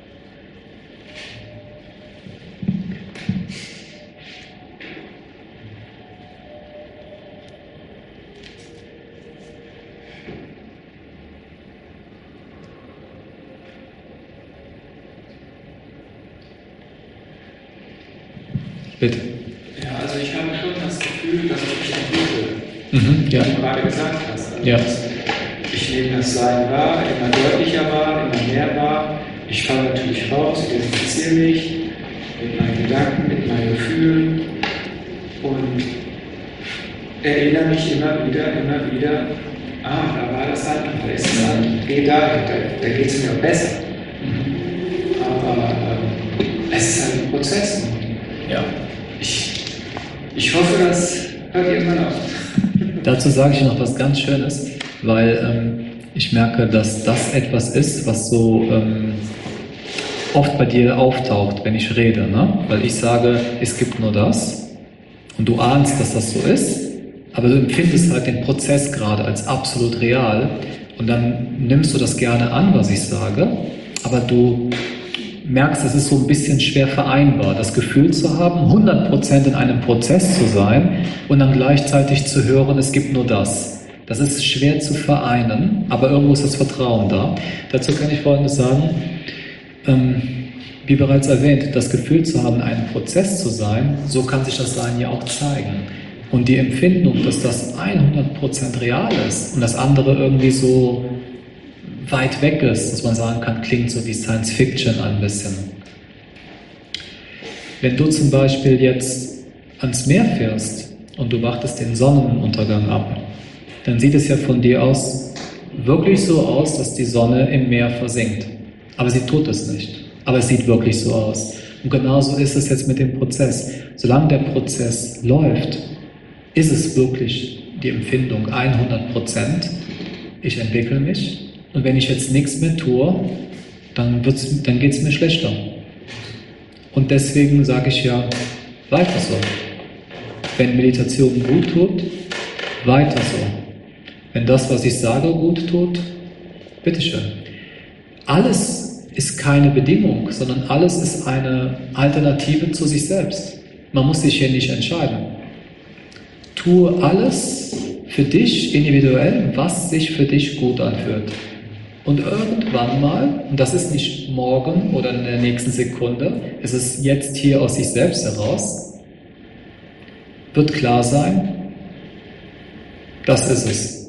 Bitte. Ja, also ich habe schon das Gefühl, dass ich mich entwickle, Mhm, ja. wie du gerade gesagt hast. Also Ja. ich nehme das Sein wahr, immer deutlicher wahr, immer mehr wahr. Ich falle natürlich raus, identifiziere mich mit meinen Gedanken, mit meinen Gefühlen und erinnere mich immer wieder, immer wieder, ah, da war das halt, da ist es halt, geh dahin, da, da geht es mir auch besser. Aber ähm, es ist halt ein Prozess. Und Ja. Ich, ich hoffe, das hört irgendwann auf. Dazu sage ich noch was ganz Schönes, weil ähm, ich merke, dass das etwas ist, was so ähm, oft bei dir auftaucht, wenn ich rede. Ne? Weil ich sage, es gibt nur das und du ahnst, dass das so ist, aber du empfindest halt den Prozess gerade als absolut real und dann nimmst du das gerne an, was ich sage, aber du merkst, es ist so ein bisschen schwer vereinbar, das Gefühl zu haben, hundert Prozent in einem Prozess zu sein und dann gleichzeitig zu hören, es gibt nur das. Das ist schwer zu vereinen, aber irgendwo ist das Vertrauen da. Dazu kann ich Folgendes sagen, ähm, wie bereits erwähnt, das Gefühl zu haben, in einem Prozess zu sein, so kann sich das Sein ja auch zeigen. Und die Empfindung, dass das hundert Prozent real ist und das andere irgendwie so weit weg ist, dass man sagen kann, klingt so wie Science Fiction ein bisschen. Wenn du zum Beispiel jetzt ans Meer fährst und du wartest den Sonnenuntergang ab, dann sieht es ja von dir aus wirklich so aus, dass die Sonne im Meer versinkt. Aber sie tut es nicht. Aber es sieht wirklich so aus. Und genauso ist es jetzt mit dem Prozess. Solange der Prozess läuft, ist es wirklich die Empfindung hundert Prozent. Ich entwickle mich. Und wenn ich jetzt nichts mehr tue, dann, wird's, dann geht es mir schlechter. Und deswegen sage ich ja, weiter so. Wenn Meditation gut tut, weiter so. Wenn das, was ich sage, gut tut, bitteschön. Alles ist keine Bedingung, sondern alles ist eine Alternative zu sich selbst. Man muss sich hier nicht entscheiden. Tue alles für dich individuell, was sich für dich gut anfühlt. Und irgendwann mal, und das ist nicht morgen oder in der nächsten Sekunde, es ist jetzt hier aus sich selbst heraus, wird klar sein, das ist es.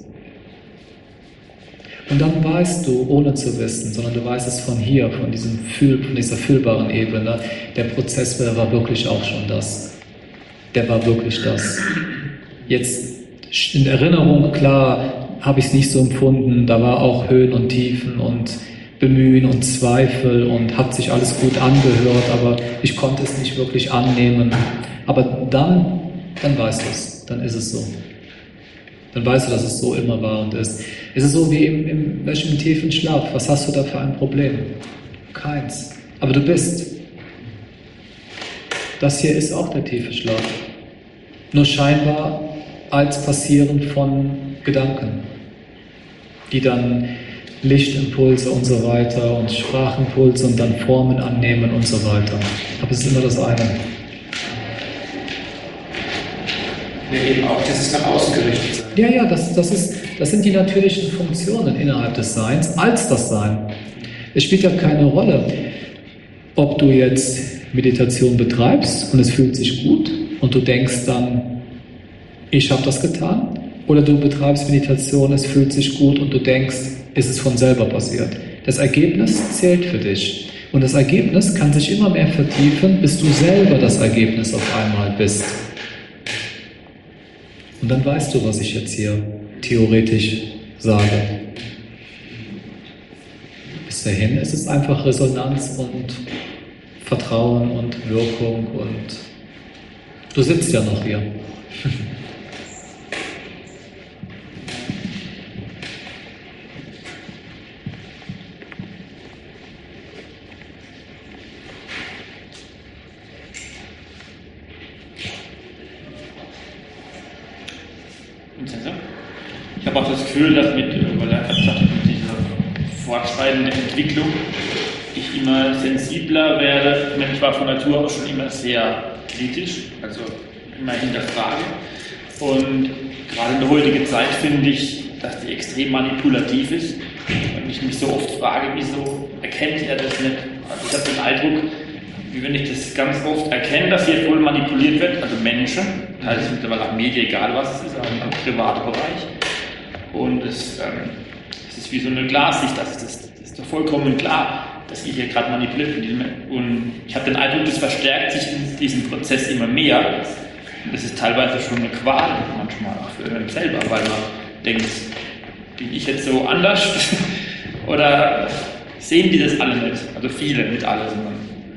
Und dann weißt du, ohne zu wissen, sondern du weißt es von hier, von, diesem Fühl, von dieser fühlbaren Ebene, der Prozess war wirklich auch schon das. Der war wirklich das. Jetzt in Erinnerung, klar, habe ich es nicht so empfunden, da war auch Höhen und Tiefen und Bemühen und Zweifel und hat sich alles gut angehört, aber ich konnte es nicht wirklich annehmen. Aber dann, dann weißt du es, dann ist es so. Dann weißt du, dass es so immer war und ist. Es ist so wie im, im, im tiefen Schlaf. Was hast du da für ein Problem? Keins. Aber du bist. Das hier ist auch der tiefe Schlaf. Nur scheinbar als Passieren von Gedanken, die dann Lichtimpulse und so weiter und Sprachimpulse und dann Formen annehmen und so weiter. Aber es ist immer das eine. Ja, eben auch, dass es nach außen gerichtet sein. Ja, ja, das, das, ist, das sind die natürlichen Funktionen innerhalb des Seins als das Sein. Es spielt ja keine Rolle, ob du jetzt Meditation betreibst und es fühlt sich gut und du denkst dann, ich habe das getan, oder du betreibst Meditation, es fühlt sich gut und du denkst, ist es von selber passiert. Das Ergebnis zählt für dich. Und das Ergebnis kann sich immer mehr vertiefen, bis du selber das Ergebnis auf einmal bist. Und dann weißt du, was ich jetzt hier theoretisch sage. Bis dahin ist es einfach Resonanz und Vertrauen und Wirkung und du sitzt ja noch hier. Ich habe auch das Gefühl, dass mit, weil er gerade sagt, mit dieser fortschreitenden Entwicklung ich immer sensibler werde. Ich meine, ich war von Natur aus schon immer sehr kritisch, also immer hinterfrage. Und gerade in der heutigen Zeit finde ich, dass die extrem manipulativ ist. Und ich mich so oft frage, wieso erkennt er das nicht? Also ich habe den Eindruck, wie wenn ich das ganz oft erkenne, dass hier voll manipuliert wird, also Menschen, teilweise mittlerweile auch Medien, egal was es ist, auch im privaten Bereich. Und es, ähm, es ist wie so eine Glassicht, das ist, das, das ist doch vollkommen klar, dass ich hier gerade manipuliert bin. Und ich habe den Eindruck, das verstärkt sich in diesem Prozess immer mehr. Und das ist teilweise schon eine Qual, manchmal auch für einen selber, weil man denkt, bin ich jetzt so anders? Oder sehen die das alle nicht? Also viele, nicht alle, sondern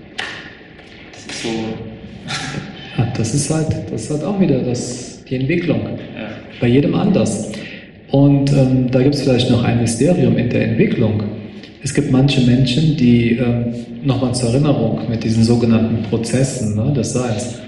das ist so. Ja, das ist halt, das ist halt auch wieder das, die Entwicklung. Ja. Bei jedem anders. Und ähm, da gibt es vielleicht noch ein Mysterium in der Entwicklung. Es gibt manche Menschen, die, ähm, nochmal zur Erinnerung, mit diesen sogenannten Prozessen, ne, des Seins.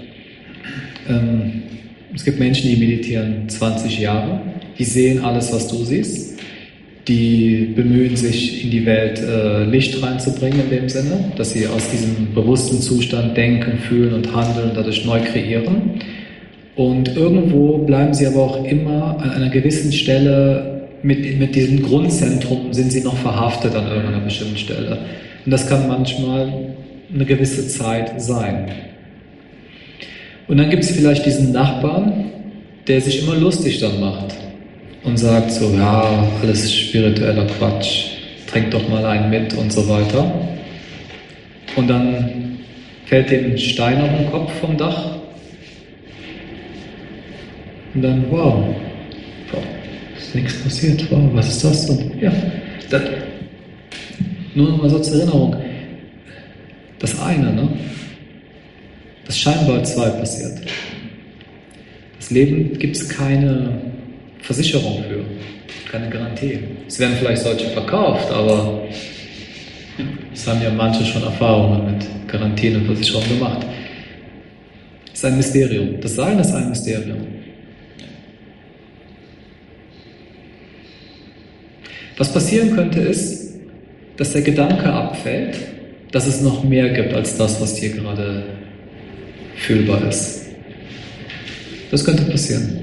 Ähm, es gibt Menschen, die meditieren zwanzig Jahre, die sehen alles, was du siehst, die bemühen sich, in die Welt äh, Licht reinzubringen in dem Sinne, dass sie aus diesem bewussten Zustand denken, fühlen und handeln und dadurch neu kreieren. Und irgendwo bleiben sie aber auch immer an einer gewissen Stelle, mit, mit diesem Grundzentrum sind sie noch verhaftet an irgendeiner bestimmten Stelle. Und das kann manchmal eine gewisse Zeit sein. Und dann gibt es vielleicht diesen Nachbarn, der sich immer lustig dann macht und sagt so, ja, alles spiritueller Quatsch, trink doch mal einen mit und so weiter. Und dann fällt dem ein Stein auf den Kopf vom Dach. Und dann, wow, wow, ist nichts passiert, wow, was ist das? Und ja, das, nur noch mal so zur Erinnerung, das eine, ne? Das scheinbar zwei passiert. Das Leben gibt es keine Versicherung für, keine Garantie. Es werden vielleicht solche verkauft, aber es haben ja manche schon Erfahrungen mit Garantien und Versicherungen gemacht. Es ist ein Mysterium. Das Sein ist ein Mysterium. Was passieren könnte ist, dass der Gedanke abfällt, dass es noch mehr gibt als das, was hier gerade fühlbar ist. Das könnte passieren.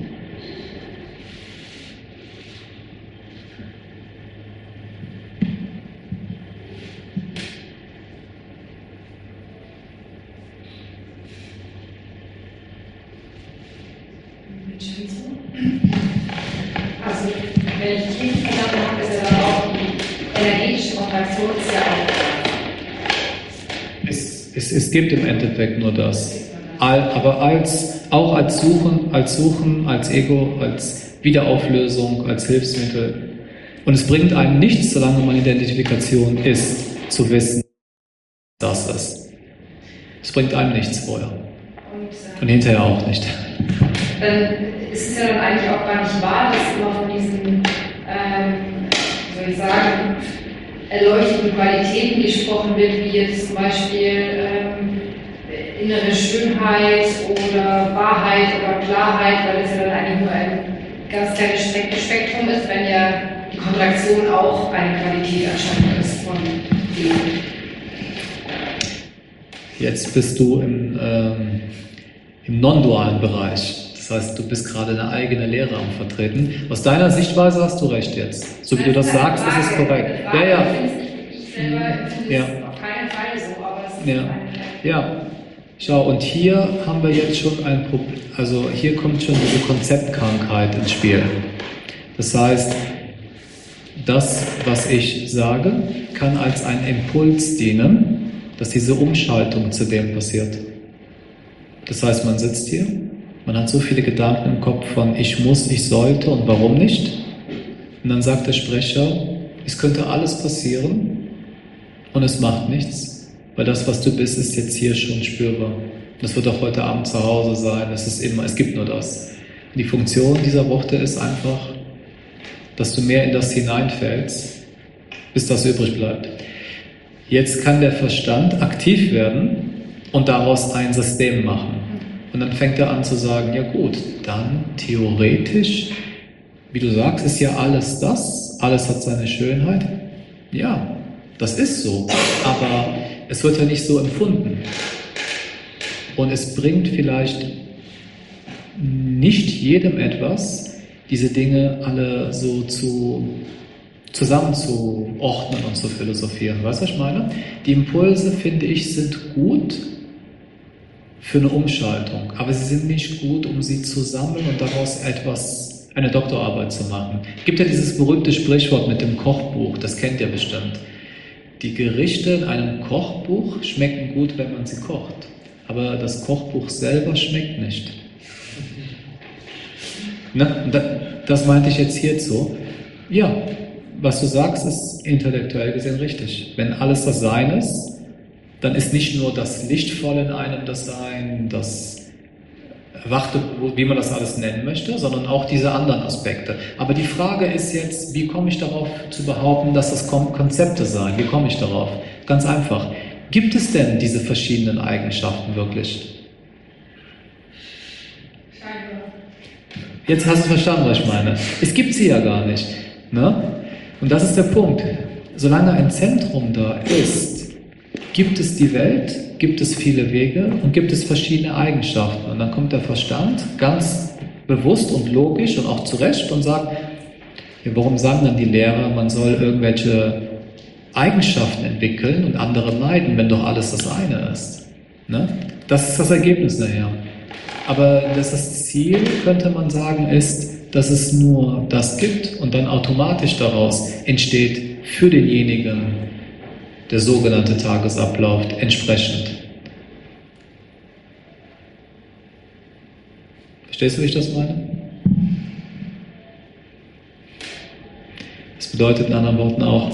Also, wenn ich es richtig verstanden habe, ist ja dann auch die energetische Kontraktion ist ja auch. Es, es, es gibt im Endeffekt nur das. Aber als, auch als Suchen, als Suchen, als Ego, als Wiederauflösung, als Hilfsmittel. Und es bringt einem nichts, solange man in der Identifikation ist, zu wissen, dass das ist. Es bringt einem nichts vorher. Und hinterher auch nicht. Dann ist es ja dann eigentlich auch gar nicht wahr, dass immer von diesen, ähm, wie soll ich sagen, erleuchteten Qualitäten gesprochen wird, wie jetzt zum Beispiel ähm, innere Schönheit oder Wahrheit oder Klarheit, weil es ja dann eigentlich nur ein ganz kleines Spektrum ist, wenn ja die Kontraktion auch eine Qualität anscheinend ist von dem. Jetzt bist du im, ähm, im non-dualen Bereich. Das heißt, du bist gerade eine eigene Lehre am Vertreten. Aus deiner Sichtweise hast du recht jetzt. So wie du das sagst, ist es korrekt. Ja, ja. Ich selber finde es auf keinen Fall so, aber es ist ja. Ja. Schau, und hier haben wir jetzt schon ein Problem. Also hier kommt schon diese Konzeptkrankheit ins Spiel. Das heißt, das, was ich sage, kann als ein Impuls dienen, dass diese Umschaltung zu dem passiert. Das heißt, man sitzt hier, man hat so viele Gedanken im Kopf von ich muss, ich sollte und warum nicht. Und dann sagt der Sprecher, es könnte alles passieren und es macht nichts, weil das, was du bist, ist jetzt hier schon spürbar. Das wird auch heute Abend zu Hause sein, es ist immer, es gibt nur das. Und die Funktion dieser Worte ist einfach, dass du mehr in das hineinfällst, bis das übrig bleibt. Jetzt kann der Verstand aktiv werden und daraus ein System machen. Und dann fängt er an zu sagen, ja gut, dann theoretisch, wie du sagst, ist ja alles das, alles hat seine Schönheit. Ja, das ist so, aber es wird ja nicht so empfunden. Und es bringt vielleicht nicht jedem etwas, diese Dinge alle so zu zusammenzuordnen und zu philosophieren. Weißt du, was ich meine? Die Impulse, finde ich, sind gut für eine Umschaltung, aber sie sind nicht gut, um sie zu sammeln und daraus etwas, eine Doktorarbeit zu machen. Es gibt ja dieses berühmte Sprichwort mit dem Kochbuch, das kennt ihr bestimmt. Die Gerichte in einem Kochbuch schmecken gut, wenn man sie kocht, aber das Kochbuch selber schmeckt nicht. Ne? Das meinte ich jetzt hierzu. Ja, was du sagst, ist intellektuell gesehen richtig. Wenn alles das Sein ist, dann ist nicht nur das Lichtvolle in einem das Sein, das Erwachte, wie man das alles nennen möchte, sondern auch diese anderen Aspekte. Aber die Frage ist jetzt, wie komme ich darauf zu behaupten, dass das Konzepte seien? Wie komme ich darauf? Ganz einfach. Gibt es denn diese verschiedenen Eigenschaften wirklich? Jetzt hast du verstanden, was ich meine. Es gibt sie ja gar nicht. Ne? Und das ist der Punkt. Solange ein Zentrum da ist, gibt es die Welt, gibt es viele Wege und gibt es verschiedene Eigenschaften. Und dann kommt der Verstand ganz bewusst und logisch und auch zurecht und sagt, ja, warum sagen dann die Lehrer, man soll irgendwelche Eigenschaften entwickeln und andere meiden, wenn doch alles das eine ist. Ne? Das ist das Ergebnis nachher. Aber das, das Ziel, könnte man sagen, ist, dass es nur das gibt und dann automatisch daraus entsteht für denjenigen der sogenannte Tagesablauf entsprechend. Verstehst du, wie ich das meine? Das bedeutet in anderen Worten auch,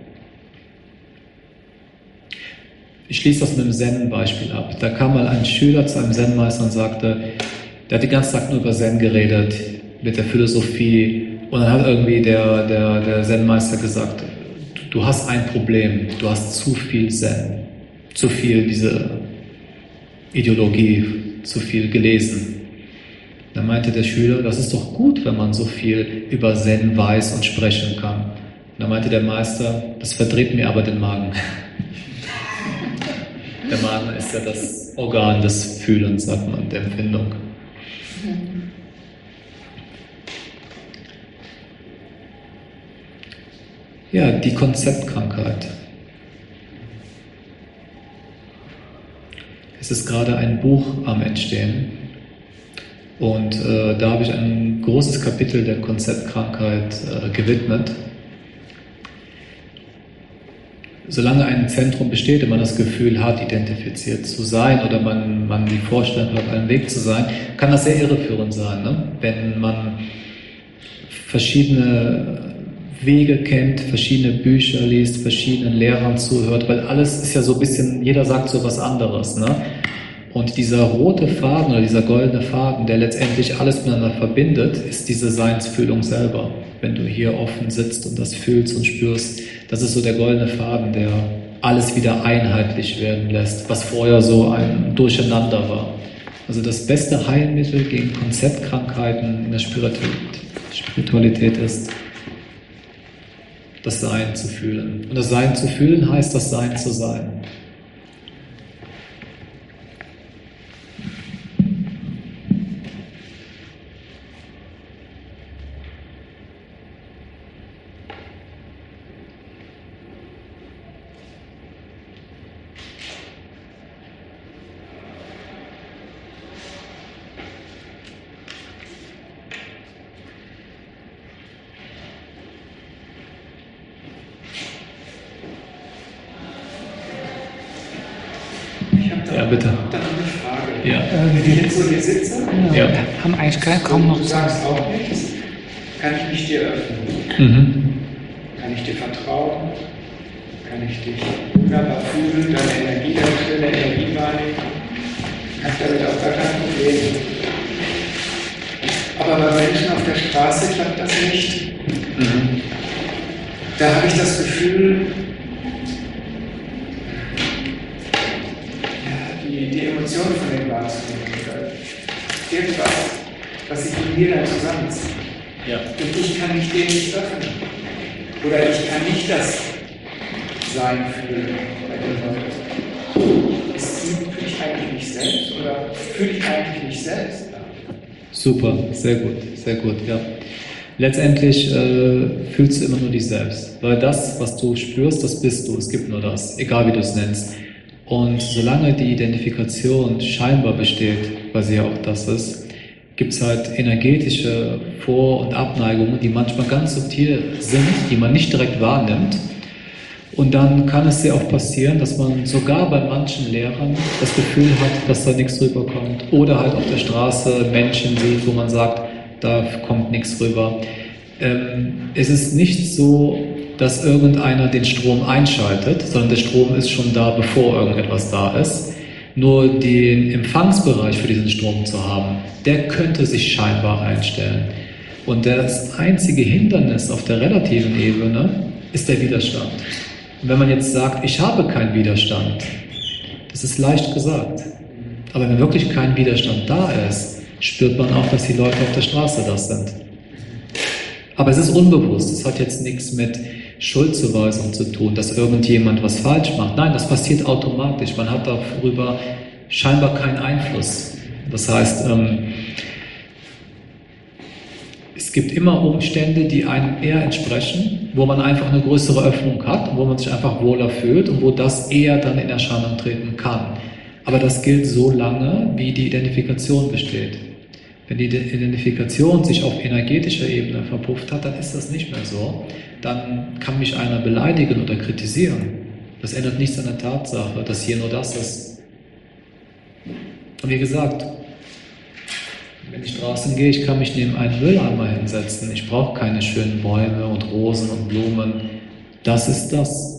ich schließe das mit einem Zen-Beispiel ab. Da kam mal ein Schüler zu einem Zen-Meister und sagte, der hat den ganzen Tag nur über Zen geredet, mit der Philosophie. Und dann hat irgendwie der, der, der Zen-Meister gesagt, du hast ein Problem, du hast zu viel Zen, zu viel diese Ideologie, zu viel gelesen. Dann meinte der Schüler, das ist doch gut, wenn man so viel über Zen weiß und sprechen kann. Und dann meinte der Meister, das verdreht mir aber den Magen. Der Magen ist ja das Organ des Fühlens, sagt man, der Empfindung. Ja, die Konzeptkrankheit. Es ist gerade ein Buch am Entstehen und äh, da habe ich ein großes Kapitel der Konzeptkrankheit äh, gewidmet. Solange ein Zentrum besteht und man das Gefühl hat, identifiziert zu sein oder man, man die Vorstellung hat, auf einem Weg zu sein, kann das sehr irreführend sein, ne? Wenn man verschiedene Wege kennt, verschiedene Bücher liest, verschiedenen Lehrern zuhört, weil alles ist ja so ein bisschen, jeder sagt so was anderes, ne? Und dieser rote Faden oder dieser goldene Faden, der letztendlich alles miteinander verbindet, ist diese Seinsfühlung selber. Wenn du hier offen sitzt und das fühlst und spürst, das ist so der goldene Faden, der alles wieder einheitlich werden lässt, was vorher so ein Durcheinander war. Also das beste Heilmittel gegen Konzeptkrankheiten in der Spiritualität ist, das Sein zu fühlen. Und das Sein zu fühlen heißt, das Sein zu sein. Ja, bitte. Dann noch eine Frage. Ja. Wenn ich jetzt so hier sitze, Ja. Haben eigentlich gar kaum noch du sagst auch nichts, kann ich mich dir öffnen? Mhm. Kann ich dir vertrauen? Kann ich dich wunderbar fühlen, deine Energie, deine schöne Energie wahrnehmen? Ich habe damit auch gar kein Problem. Aber bei Menschen auf der Straße klappt das nicht. Mhm. Da habe ich das Gefühl, Die, die Emotionen von den wahrzunehmen. Irgendwas, was sich in mir dann zusammenzieht. Ja. Und ich kann mich dem nicht öffnen. Oder ich kann nicht das Sein fühlen bei den Leuten. Fühle ich eigentlich mich selbst oder fühle ich eigentlich mich selbst? Super, sehr gut, sehr gut, ja. Letztendlich äh, fühlst du immer nur dich selbst, weil das, was du spürst, das bist du, es gibt nur das, egal wie du es nennst. Und solange die Identifikation scheinbar besteht, weil sie ja auch das ist, gibt es halt energetische Vor- und Abneigungen, die manchmal ganz subtil sind, die man nicht direkt wahrnimmt. Und dann kann es ja auch passieren, dass man sogar bei manchen Lehrern das Gefühl hat, dass da nichts rüberkommt. Oder halt auf der Straße Menschen sieht, wo man sagt, da kommt nichts rüber. Ähm, es ist nicht so, dass irgendeiner den Strom einschaltet, sondern der Strom ist schon da, bevor irgendetwas da ist. Nur den Empfangsbereich für diesen Strom zu haben, der könnte sich scheinbar einstellen. Und das einzige Hindernis auf der relativen Ebene ist der Widerstand. Und wenn man jetzt sagt, ich habe keinen Widerstand, das ist leicht gesagt. Aber wenn wirklich kein Widerstand da ist, spürt man auch, dass die Leute auf der Straße das sind. Aber es ist unbewusst, es hat jetzt nichts mit Schuldzuweisung zu tun, dass irgendjemand was falsch macht. Nein, das passiert automatisch. Man hat darüber scheinbar keinen Einfluss. Das heißt, ähm, es gibt immer Umstände, die einem eher entsprechen, wo man einfach eine größere Öffnung hat und wo man sich einfach wohler fühlt und wo das eher dann in Erscheinung treten kann. Aber das gilt so lange, wie die Identifikation besteht. Wenn die Identifikation sich auf energetischer Ebene verpufft hat, dann ist das nicht mehr so. Dann kann mich einer beleidigen oder kritisieren. Das ändert nichts an der Tatsache, dass hier nur das ist. Und wie gesagt, wenn ich draußen gehe, ich kann mich neben einen Mülleimer hinsetzen. Ich brauche keine schönen Bäume und Rosen und Blumen. Das ist das.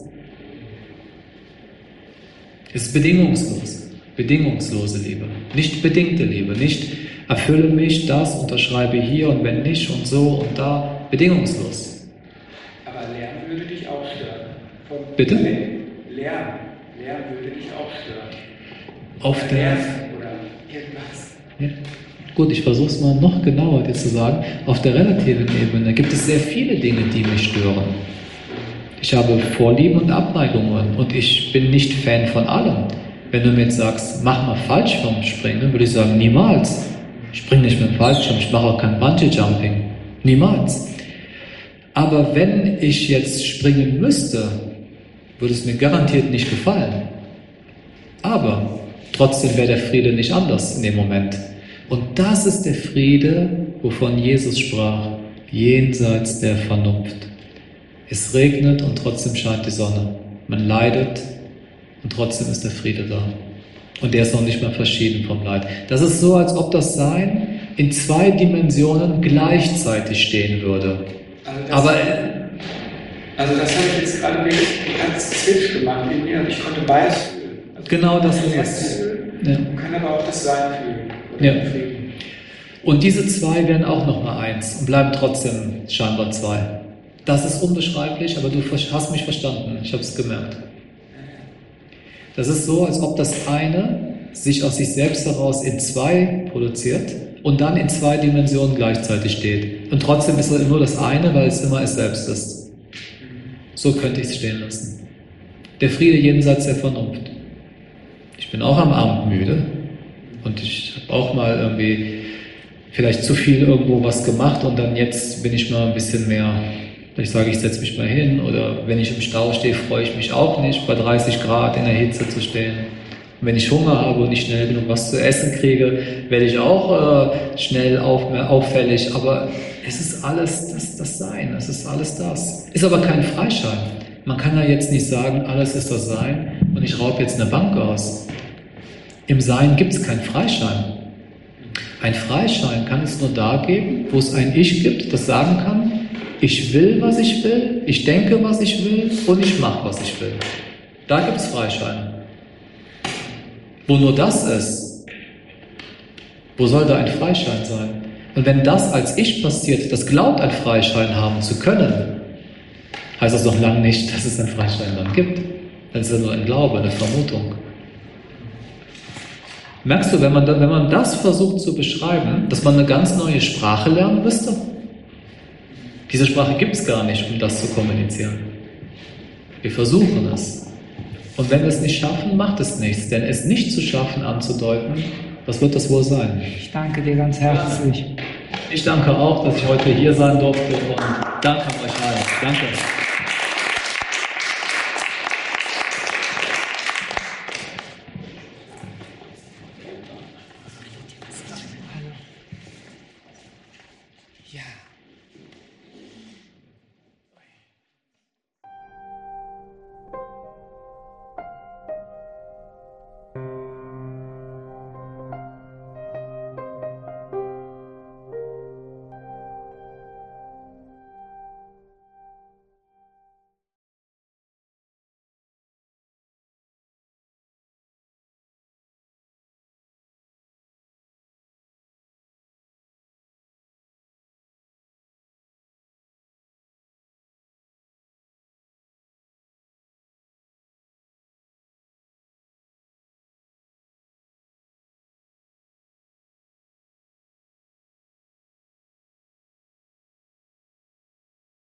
Es ist bedingungslos. Bedingungslose Liebe. Nicht bedingte Liebe. Nicht erfülle mich, das, unterschreibe hier und wenn nicht und so und da. Bedingungslos. Aber Lärm würde dich auch stören. Von Bitte? Lärm. Lärm würde dich auch stören. Auf Oder der... Nerven oder irgendwas. Ja. Gut, ich versuche es mal noch genauer dir zu sagen. Auf der relativen Ebene gibt es sehr viele Dinge, die mich stören. Ich habe Vorlieben und Abneigungen und ich bin nicht Fan von allem. Wenn du mir jetzt sagst, mach mal Fallschirm springen, würde ich sagen, niemals. Ich springe nicht mit dem Fallschirm, ich mache auch kein Bungee-Jumping. Niemals. Aber wenn ich jetzt springen müsste, würde es mir garantiert nicht gefallen. Aber trotzdem wäre der Friede nicht anders in dem Moment. Und das ist der Friede, wovon Jesus sprach, jenseits der Vernunft. Es regnet und trotzdem scheint die Sonne. Man leidet und trotzdem ist der Friede da. Und der ist noch nicht mal verschieden vom Leid. Das ist so, als ob das Sein in zwei Dimensionen gleichzeitig stehen würde. Also das, Aber also das habe ich jetzt gerade wirklich ganz Switch gemacht in mir und ich konnte beides fühlen. Also genau das ist das es. fühlen, Ja. man kann aber auch das Sein fühlen. Oder Ja. den Frieden. Und diese zwei werden auch nochmal eins und bleiben trotzdem scheinbar zwei. Das ist unbeschreiblich, aber du hast mich verstanden. Ich habe es gemerkt. Das ist so, als ob das eine sich aus sich selbst heraus in zwei produziert und dann in zwei Dimensionen gleichzeitig steht. Und trotzdem ist es nur das eine, weil es immer es selbst ist. So könnte ich es stehen lassen. Der Friede jenseits der Vernunft. Ich bin auch am Abend müde und ich habe auch mal irgendwie vielleicht zu viel irgendwo was gemacht und dann jetzt bin ich mal ein bisschen mehr, ich sage, ich setze mich mal hin, oder wenn ich im Stau stehe, freue ich mich auch nicht, bei dreißig Grad in der Hitze zu stehen. Und wenn ich Hunger habe und nicht schnell genug was zu essen kriege, werde ich auch äh, schnell auf, auffällig, aber es ist alles das, das Sein, es ist alles das. Ist aber kein Freischein. Man kann ja jetzt nicht sagen, alles ist das Sein und ich raube jetzt eine Bank aus. Im Sein gibt es keinen Freischein. Ein Freischein kann es nur da geben, wo es ein Ich gibt, das sagen kann, ich will, was ich will, ich denke, was ich will und ich mache, was ich will. Da gibt es Freischein. Wo nur das ist, wo soll da ein Freischein sein? Und wenn das als Ich passiert, das glaubt, einen Freischein haben zu können, heißt das noch lange nicht, dass es einen Freischein dann gibt. Dann ist es nur ein Glaube, eine Vermutung. Merkst du, wenn man, wenn man das versucht zu beschreiben, dass man eine ganz neue Sprache lernen müsste? Diese Sprache gibt es gar nicht, um das zu kommunizieren. Wir versuchen es. Und wenn wir es nicht schaffen, macht es nichts. Denn es nicht zu schaffen, anzudeuten, was wird das wohl sein? Ich danke dir ganz herzlich. Ich danke auch, dass ich heute hier sein durfte und danke an euch allen. Danke.